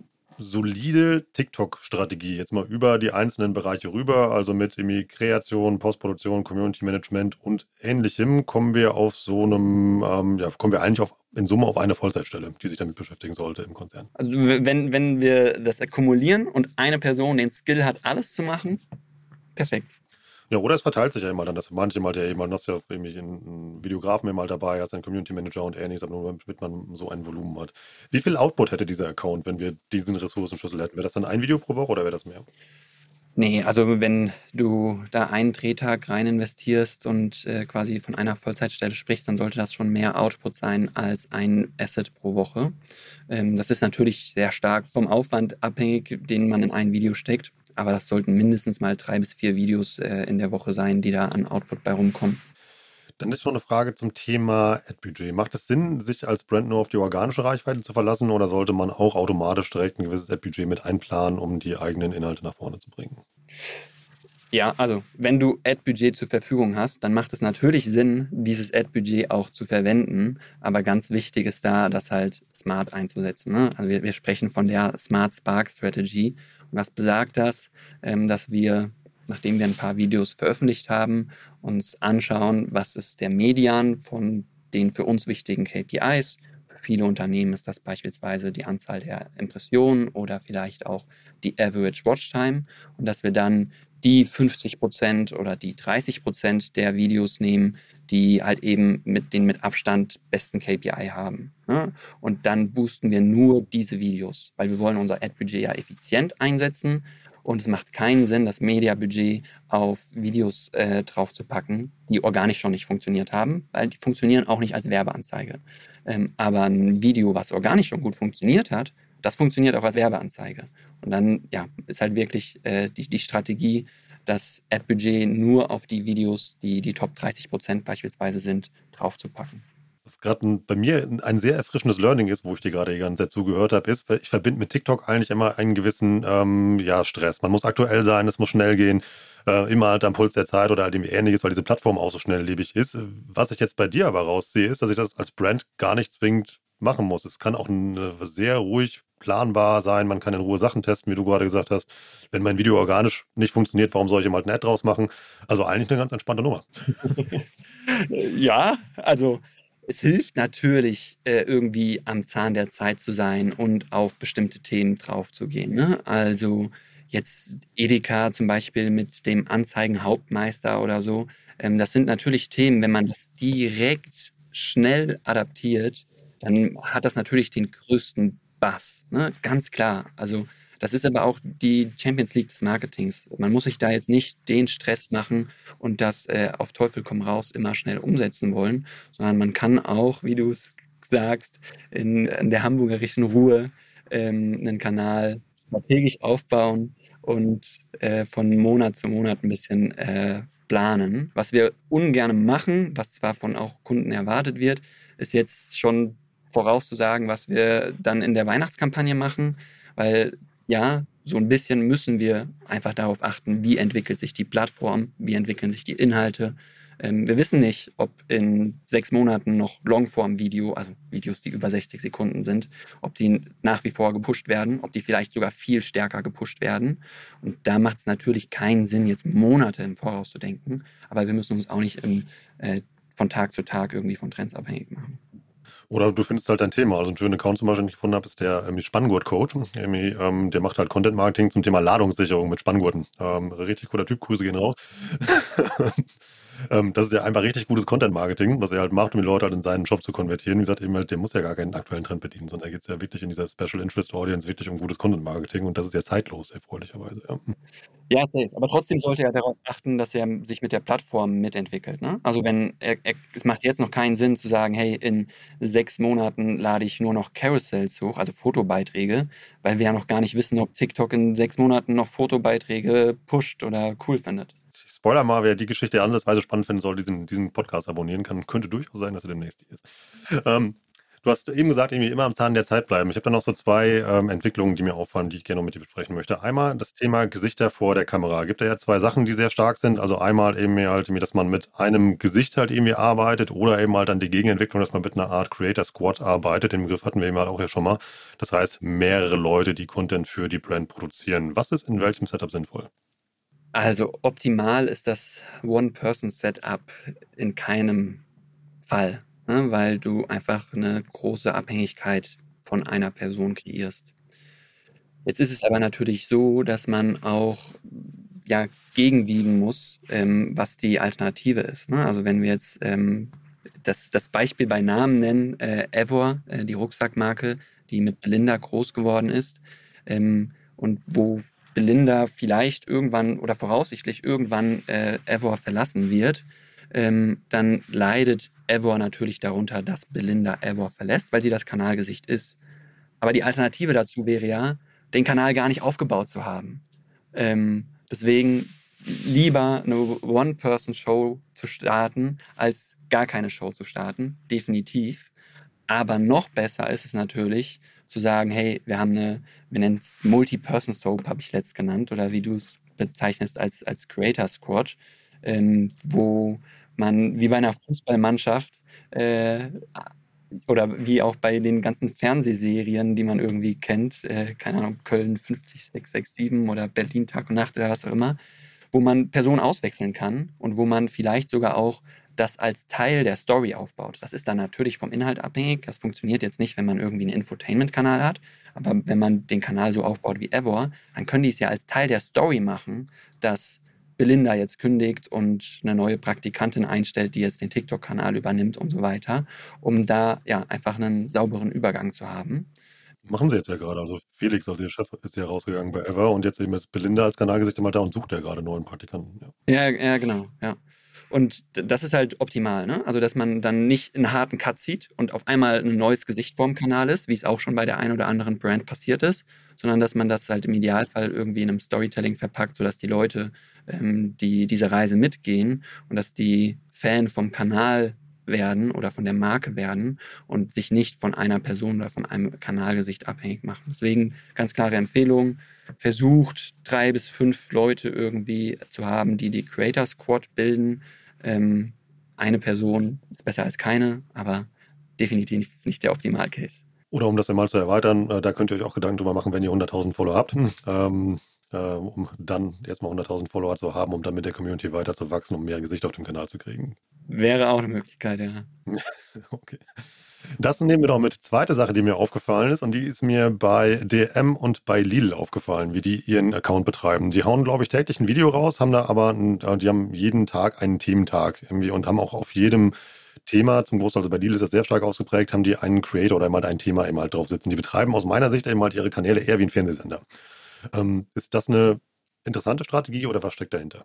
[SPEAKER 2] solide TikTok-Strategie, jetzt mal über die einzelnen Bereiche rüber, also mit irgendwie Kreation, Postproduktion, Community Management und ähnlichem, kommen wir auf so einem, ähm, ja, kommen wir eigentlich auf, in Summe auf eine Vollzeitstelle, die sich damit beschäftigen sollte im Konzern.
[SPEAKER 3] Also wenn, wenn wir das akkumulieren und eine Person den Skill hat, alles zu machen, perfekt.
[SPEAKER 2] Ja, oder es verteilt sich ja immer dann, dass manche mal ja eben, hast ja irgendwie einen Videografen immer mal dabei, hast einen Community Manager und ähnliches, aber nur damit man so ein Volumen hat. Wie viel Output hätte dieser Account, wenn wir diesen Ressourcenschlüssel hätten? Wäre das dann ein Video pro Woche oder wäre das mehr?
[SPEAKER 3] Nee, also wenn du da einen Drehtag rein investierst und äh, quasi von einer Vollzeitstelle sprichst, dann sollte das schon mehr Output sein als ein Asset pro Woche. Ähm, das ist natürlich sehr stark vom Aufwand abhängig, den man in ein Video steckt. Aber das sollten mindestens mal drei bis vier Videos äh, in der Woche sein, die da an Output bei rumkommen.
[SPEAKER 2] Dann ist noch eine Frage zum Thema Ad-Budget. Macht es Sinn, sich als Brand nur auf die organische Reichweite zu verlassen oder sollte man auch automatisch direkt ein gewisses Ad-Budget mit einplanen, um die eigenen Inhalte nach vorne zu bringen?
[SPEAKER 3] Ja, also wenn du Ad-Budget zur Verfügung hast, dann macht es natürlich Sinn, dieses Ad-Budget auch zu verwenden. Aber ganz wichtig ist da, das halt smart einzusetzen. Ne? Also wir, wir sprechen von der Smart Spark Strategy. Und was besagt das? Ähm, dass wir, nachdem wir ein paar Videos veröffentlicht haben, uns anschauen, was ist der Median von den für uns wichtigen K P Is. Für viele Unternehmen ist das beispielsweise die Anzahl der Impressionen oder vielleicht auch die Average Watch Time. Und dass wir dann die fünfzig Prozent oder die dreißig Prozent der Videos nehmen, die halt eben mit den mit Abstand besten K P I haben. Ne? Und dann boosten wir nur diese Videos, weil wir wollen unser Ad-Budget ja effizient einsetzen Und es macht keinen Sinn, das Mediabudget auf Videos äh, draufzupacken, die organisch schon nicht funktioniert haben, weil die funktionieren auch nicht als Werbeanzeige. Ähm, aber ein Video, was organisch schon gut funktioniert hat, das funktioniert auch als Werbeanzeige. Und dann ja, ist halt wirklich äh, die, die Strategie, das Ad-Budget nur auf die Videos, die die Top dreißig Prozent beispielsweise sind, draufzupacken.
[SPEAKER 2] Was gerade bei mir ein sehr erfrischendes Learning ist, wo ich dir gerade die ganze Zeit zugehört habe, ist, ich verbinde mit TikTok eigentlich immer einen gewissen ähm, ja, Stress. Man muss aktuell sein, es muss schnell gehen, äh, immer halt am Puls der Zeit oder halt irgendwie ähnliches, weil diese Plattform auch so schnelllebig ist. Was ich jetzt bei dir aber rausziehe, ist, dass ich das als Brand gar nicht zwingend machen muss. Es kann auch ein, sehr ruhig planbar sein, man kann in Ruhe Sachen testen, wie du gerade gesagt hast. Wenn mein Video organisch nicht funktioniert, warum soll ich ihm halt ein Ad draus machen? Also eigentlich eine ganz entspannte Nummer.
[SPEAKER 3] Ja, also es hilft natürlich, äh, irgendwie am Zahn der Zeit zu sein und auf bestimmte Themen draufzugehen. Ne? Also jetzt Edeka zum Beispiel mit dem Anzeigenhauptmeister oder so. Ähm, das sind natürlich Themen, wenn man das direkt schnell adaptiert, dann hat das natürlich den größten Bass. Ne? Ganz klar. Also das ist aber auch die Champions League des Marketings. Man muss sich da jetzt nicht den Stress machen und das äh, auf Teufel komm raus immer schnell umsetzen wollen, sondern man kann auch, wie du es sagst, in, in der hamburgerischen Ruhe ähm, einen Kanal strategisch aufbauen und äh, von Monat zu Monat ein bisschen äh, planen. Was wir ungern machen, was zwar von auch Kunden erwartet wird, ist jetzt schon vorauszusagen, was wir dann in der Weihnachtskampagne machen, weil ja, so ein bisschen müssen wir einfach darauf achten, wie entwickelt sich die Plattform, wie entwickeln sich die Inhalte. Ähm, wir wissen nicht, ob in sechs Monaten noch Longform-Video, also Videos, die über sechzig Sekunden sind, ob die nach wie vor gepusht werden, ob die vielleicht sogar viel stärker gepusht werden. Und da macht es natürlich keinen Sinn, jetzt Monate im Voraus zu denken, aber wir müssen uns auch nicht im, äh, von Tag zu Tag irgendwie von Trends abhängig machen.
[SPEAKER 2] Oder du findest halt dein Thema. Also einen schönen Account zum Beispiel, den ich gefunden habe, ist der ähm, Spanngurt-Coach. Ähm, der macht halt Content-Marketing zum Thema Ladungssicherung mit Spanngurten. Ähm, richtig cooler Typ, Grüße gehen raus. ähm, das ist ja einfach richtig gutes Content-Marketing, was er halt macht, um die Leute halt in seinen Job zu konvertieren. Wie gesagt, eben halt, der muss ja gar keinen aktuellen Trend bedienen, sondern da geht es ja wirklich in dieser Special Interest Audience wirklich um gutes Content-Marketing und das ist ja zeitlos, erfreulicherweise. Ja.
[SPEAKER 3] Ja, safe. Aber trotzdem sollte er darauf achten, dass er sich mit der Plattform mitentwickelt. Ne? Also wenn er, er, es macht jetzt noch keinen Sinn zu sagen, hey, in sechs Monaten lade ich nur noch Carousels hoch, also Fotobeiträge, weil wir ja noch gar nicht wissen, ob TikTok in sechs Monaten noch Fotobeiträge pusht oder cool findet.
[SPEAKER 2] Ich spoiler mal, wer die Geschichte ansatzweise spannend finden soll, diesen, diesen Podcast abonnieren kann. Könnte durchaus sein, dass er demnächst hier ist. Ähm, Du hast eben gesagt, irgendwie immer am Zahn der Zeit bleiben. Ich habe da noch so zwei ähm, Entwicklungen, die mir auffallen, die ich gerne noch mit dir besprechen möchte. Einmal das Thema Gesichter vor der Kamera. Gibt da ja zwei Sachen, die sehr stark sind. Also einmal eben halt, dass man mit einem Gesicht halt irgendwie arbeitet oder eben halt dann die Gegenentwicklung, dass man mit einer Art Creator Squad arbeitet. Den Begriff hatten wir eben halt auch ja schon mal. Das heißt, mehrere Leute, die Content für die Brand produzieren. Was ist in welchem Setup sinnvoll?
[SPEAKER 3] Also optimal ist das One-Person-Setup in keinem Fall. Ne, weil du einfach eine große Abhängigkeit von einer Person kreierst. Jetzt ist es aber natürlich so, dass man auch ja, gegenwiegen muss, ähm, was die Alternative ist. Ne? Also wenn wir jetzt ähm, das, das Beispiel bei Namen nennen, äh, Evor, äh, die Rucksackmarke, die mit Belinda groß geworden ist ähm, und wo Belinda vielleicht irgendwann oder voraussichtlich irgendwann äh, Evor verlassen wird, Ähm, dann leidet Evor natürlich darunter, dass Belinda Evor verlässt, weil sie das Kanalgesicht ist. Aber die Alternative dazu wäre ja, den Kanal gar nicht aufgebaut zu haben. Ähm, deswegen lieber eine One-Person-Show zu starten, als gar keine Show zu starten, definitiv. Aber noch besser ist es natürlich, zu sagen, hey, wir haben eine, wir nennen es Multi-Person-Soap, habe ich letzt genannt, oder wie du es bezeichnest als, als Creator Squad, ähm, wo man wie bei einer Fußballmannschaft äh, oder wie auch bei den ganzen Fernsehserien, die man irgendwie kennt, äh, keine Ahnung, Köln fünfzig sechs sechs sieben oder Berlin Tag und Nacht oder was auch immer, wo man Personen auswechseln kann und wo man vielleicht sogar auch das als Teil der Story aufbaut. Das ist dann natürlich vom Inhalt abhängig. Das funktioniert jetzt nicht, wenn man irgendwie einen Infotainment-Kanal hat, aber wenn man den Kanal so aufbaut wie Evor, dann können die es ja als Teil der Story machen, dass Belinda jetzt kündigt und eine neue Praktikantin einstellt, die jetzt den TikTok-Kanal übernimmt und so weiter, um da ja einfach einen sauberen Übergang zu haben.
[SPEAKER 5] machen sie jetzt ja gerade. Also Felix, also ihr Chef, ist ja rausgegangen bei Ever und jetzt eben ist Belinda als Kanalgesicht immer da und sucht ja gerade neuen Praktikanten.
[SPEAKER 3] Ja,
[SPEAKER 5] Ja.
[SPEAKER 3] ja, genau, ja. Und d- das ist halt optimal, ne? Also, dass man dann nicht einen harten Cut sieht und auf einmal ein neues Gesicht vorm Kanal ist, wie es auch schon bei der einen oder anderen Brand passiert ist, sondern dass man das halt im Idealfall irgendwie in einem Storytelling verpackt, sodass die Leute, ähm, die diese Reise mitgehen und dass die Fan vom Kanal werden oder von der Marke werden und sich nicht von einer Person oder von einem Kanalgesicht abhängig machen. Deswegen ganz klare Empfehlung, versucht drei bis fünf Leute irgendwie zu haben, die die Creator Squad bilden. Ähm, eine Person ist besser als keine, aber definitiv nicht der Optimalcase.
[SPEAKER 5] Oder um das dann mal zu erweitern, äh, da könnt ihr euch auch Gedanken drüber machen, wenn ihr hunderttausend Follower habt, ähm, äh, um dann erstmal hunderttausend Follower zu haben, um dann mit der Community weiter zu wachsen, um mehr Gesicht auf dem Kanal zu kriegen.
[SPEAKER 3] Wäre auch eine Möglichkeit, ja.
[SPEAKER 5] Okay. Das nehmen wir doch mit. Zweite Sache, die mir aufgefallen ist, und die ist mir bei D M und bei Lidl aufgefallen, wie die ihren Account betreiben. Die hauen, glaube ich, täglich ein Video raus, haben da aber, ein, äh, die haben jeden Tag einen Thementag irgendwie und haben auch auf jedem Thema, zum Großteil, also bei Lidl ist das sehr stark ausgeprägt, haben die einen Creator oder eben halt ein Thema eben halt drauf sitzen. Die betreiben aus meiner Sicht eben halt ihre Kanäle eher wie ein Fernsehsender. Ähm, ist das eine interessante Strategie oder was steckt dahinter?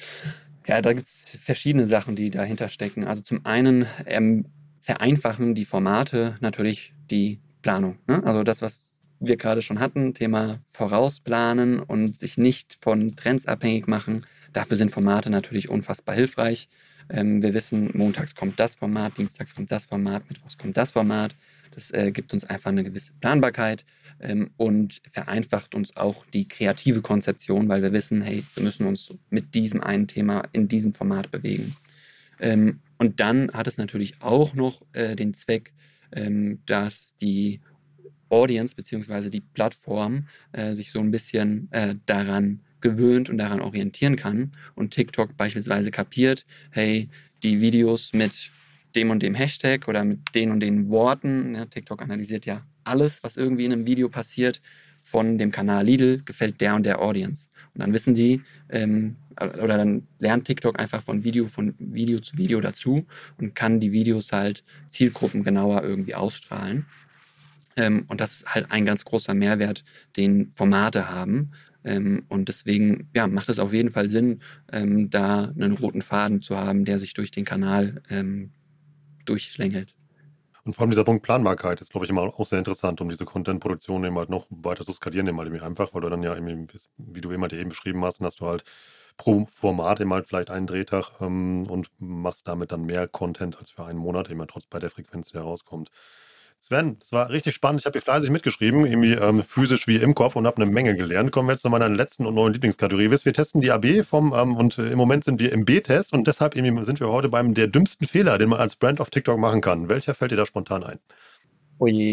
[SPEAKER 3] Ja, da gibt es verschiedene Sachen, die dahinter stecken. Also zum einen ähm, vereinfachen die Formate natürlich die Planung. Ne? Also das, was wir gerade schon hatten, Thema vorausplanen und sich nicht von Trends abhängig machen. Dafür sind Formate natürlich unfassbar hilfreich. Ähm, wir wissen, montags kommt das Format, dienstags kommt das Format, mittwochs kommt das Format. Das äh, gibt uns einfach eine gewisse Planbarkeit ähm, und vereinfacht uns auch die kreative Konzeption, weil wir wissen, hey, wir müssen uns mit diesem einen Thema in diesem Format bewegen. Ähm, und dann hat es natürlich auch noch äh, den Zweck, ähm, dass die Audience bzw. die Plattform äh, sich so ein bisschen äh, daran gewöhnt und daran orientieren kann und TikTok beispielsweise kapiert, hey, die Videos mit dem und dem Hashtag oder mit den und den Worten, ja, TikTok analysiert ja alles, was irgendwie in einem Video passiert, von dem Kanal Lidl gefällt der und der Audience. Und dann wissen die, ähm, oder dann lernt TikTok einfach von Video, von Video zu Video dazu und kann die Videos halt Zielgruppen genauer irgendwie ausstrahlen. Ähm, und das ist halt ein ganz großer Mehrwert, den Formate haben. Ähm, und deswegen ja, macht es auf jeden Fall Sinn, ähm, da einen roten Faden zu haben, der sich durch den Kanal ähm, durchschlängelt.
[SPEAKER 5] Und vor allem dieser Punkt Planbarkeit ist, glaube ich, immer auch sehr interessant, um diese Content-Produktion eben halt noch weiter zu skalieren, eben halt irgendwie einfach, weil du dann ja eben, wie du eben halt eben beschrieben hast, dann hast du halt pro Format eben halt vielleicht einen Drehtag ähm, und machst damit dann mehr Content als für einen Monat, eben halt trotz bei der Frequenz, die herauskommt. Sven, das war richtig spannend. Ich habe hier fleißig mitgeschrieben, irgendwie ähm, physisch wie im Kopf und habe eine Menge gelernt. Kommen wir jetzt zu meiner letzten und neuen Lieblingskategorie. Wir testen die A B vom ähm, und äh, im Moment sind wir im B-Test und deshalb irgendwie sind wir heute beim der dümmsten Fehler, den man als Brand auf TikTok machen kann. Welcher fällt dir da spontan ein?
[SPEAKER 3] Oh je,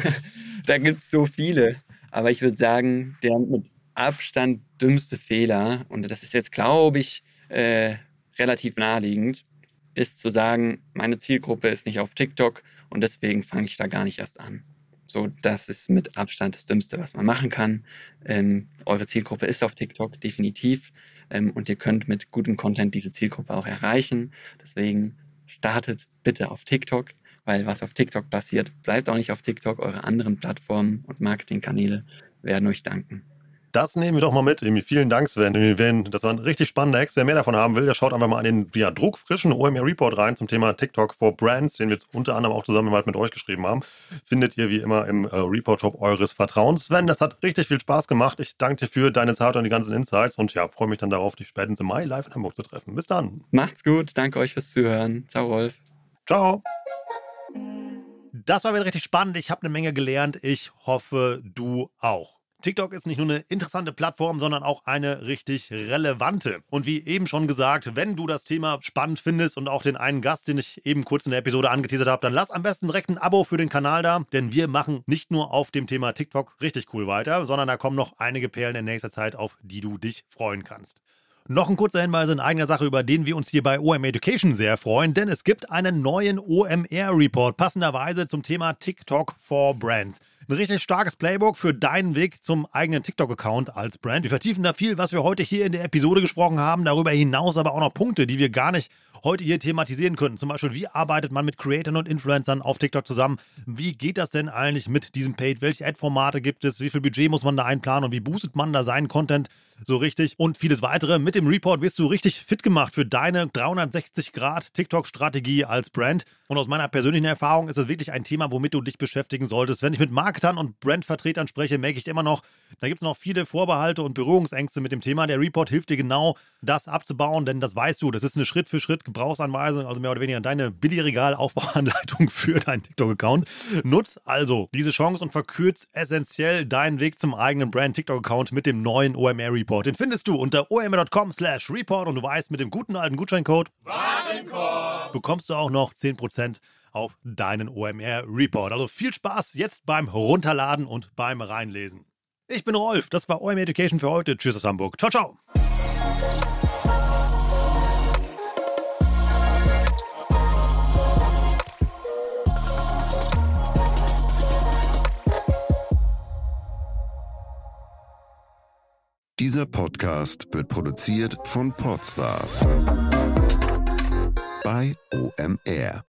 [SPEAKER 3] da gibt es so viele. Aber ich würde sagen, der mit Abstand dümmste Fehler, und das ist jetzt, glaube ich, äh, relativ naheliegend, ist zu sagen, meine Zielgruppe ist nicht auf TikTok und deswegen fange ich da gar nicht erst an. So, das ist mit Abstand das Dümmste, was man machen kann. Ähm, eure Zielgruppe ist auf TikTok, definitiv. Ähm, und ihr könnt mit gutem Content diese Zielgruppe auch erreichen. Deswegen startet bitte auf TikTok, weil was auf TikTok passiert, bleibt auch nicht auf TikTok. Eure anderen Plattformen und Marketingkanäle werden euch danken.
[SPEAKER 5] Das nehmen wir doch mal mit. Irgendwie vielen Dank, Sven. Das war ein richtig spannender Ex. Wer mehr davon haben will, der schaut einfach mal an den ja, druckfrischen O M R Report rein zum Thema TikTok for Brands, den wir jetzt unter anderem auch zusammen mit euch geschrieben haben. Findet ihr wie immer im äh, Report-Shop eures Vertrauens. Sven, das hat richtig viel Spaß gemacht. Ich danke dir für deine Zeit und die ganzen Insights und ja, freue mich dann darauf, dich spätestens im Mai live in Hamburg zu treffen. Bis dann.
[SPEAKER 3] Macht's gut. Danke euch fürs Zuhören. Ciao, Rolf.
[SPEAKER 5] Ciao.
[SPEAKER 2] Das war wieder richtig spannend. Ich habe eine Menge gelernt. Ich hoffe, du auch. TikTok ist nicht nur eine interessante Plattform, sondern auch eine richtig relevante. Und wie eben schon gesagt, wenn du das Thema spannend findest und auch den einen Gast, den ich eben kurz in der Episode angeteasert habe, dann lass am besten direkt ein Abo für den Kanal da, denn wir machen nicht nur auf dem Thema TikTok richtig cool weiter, sondern da kommen noch einige Perlen in nächster Zeit, auf die du dich freuen kannst. Noch ein kurzer Hinweis in eigener Sache, über den wir uns hier bei O M R Education sehr freuen, denn es gibt einen neuen O M R-Report, passenderweise zum Thema TikTok for Brands. Ein richtig starkes Playbook für deinen Weg zum eigenen TikTok-Account als Brand. Wir vertiefen da viel, was wir heute hier in der Episode gesprochen haben, darüber hinaus aber auch noch Punkte, die wir gar nicht heute hier thematisieren könnten. Zum Beispiel, wie arbeitet man mit Creatern und Influencern auf TikTok zusammen? Wie geht das denn eigentlich mit diesem Paid? Welche Ad-Formate gibt es? Wie viel Budget muss man da einplanen? Und wie boostet man da seinen Content so richtig? Und vieles weitere. Mit dem Report wirst du richtig fit gemacht für deine dreihundertsechzig Grad TikTok-Strategie als Brand. Und aus meiner persönlichen Erfahrung ist es wirklich ein Thema, womit du dich beschäftigen solltest. Wenn ich mit Marketern und Brandvertretern spreche, merke ich immer noch, da gibt es noch viele Vorbehalte und Berührungsängste mit dem Thema. Der Report hilft dir genau, das abzubauen, denn das weißt du, das ist eine Schritt-für-Schritt-Gebrauchsanweisung, also mehr oder weniger deine Billigregal-Aufbauanleitung für deinen TikTok-Account. Nutz also diese Chance und verkürz essentiell deinen Weg zum eigenen Brand-TikTok-Account mit dem neuen O M R-Report. Den findest du unter o m r punkt com slash report und du weißt, mit dem guten alten Gutscheincode Warenkorb bekommst du auch noch zehn Prozent auf deinen O M R-Report. Also viel Spaß jetzt beim Runterladen und beim Reinlesen. Ich bin Rolf, das war O M R Education für heute. Tschüss aus Hamburg. Ciao, ciao.
[SPEAKER 6] Dieser Podcast wird produziert von Podstars bei O M R.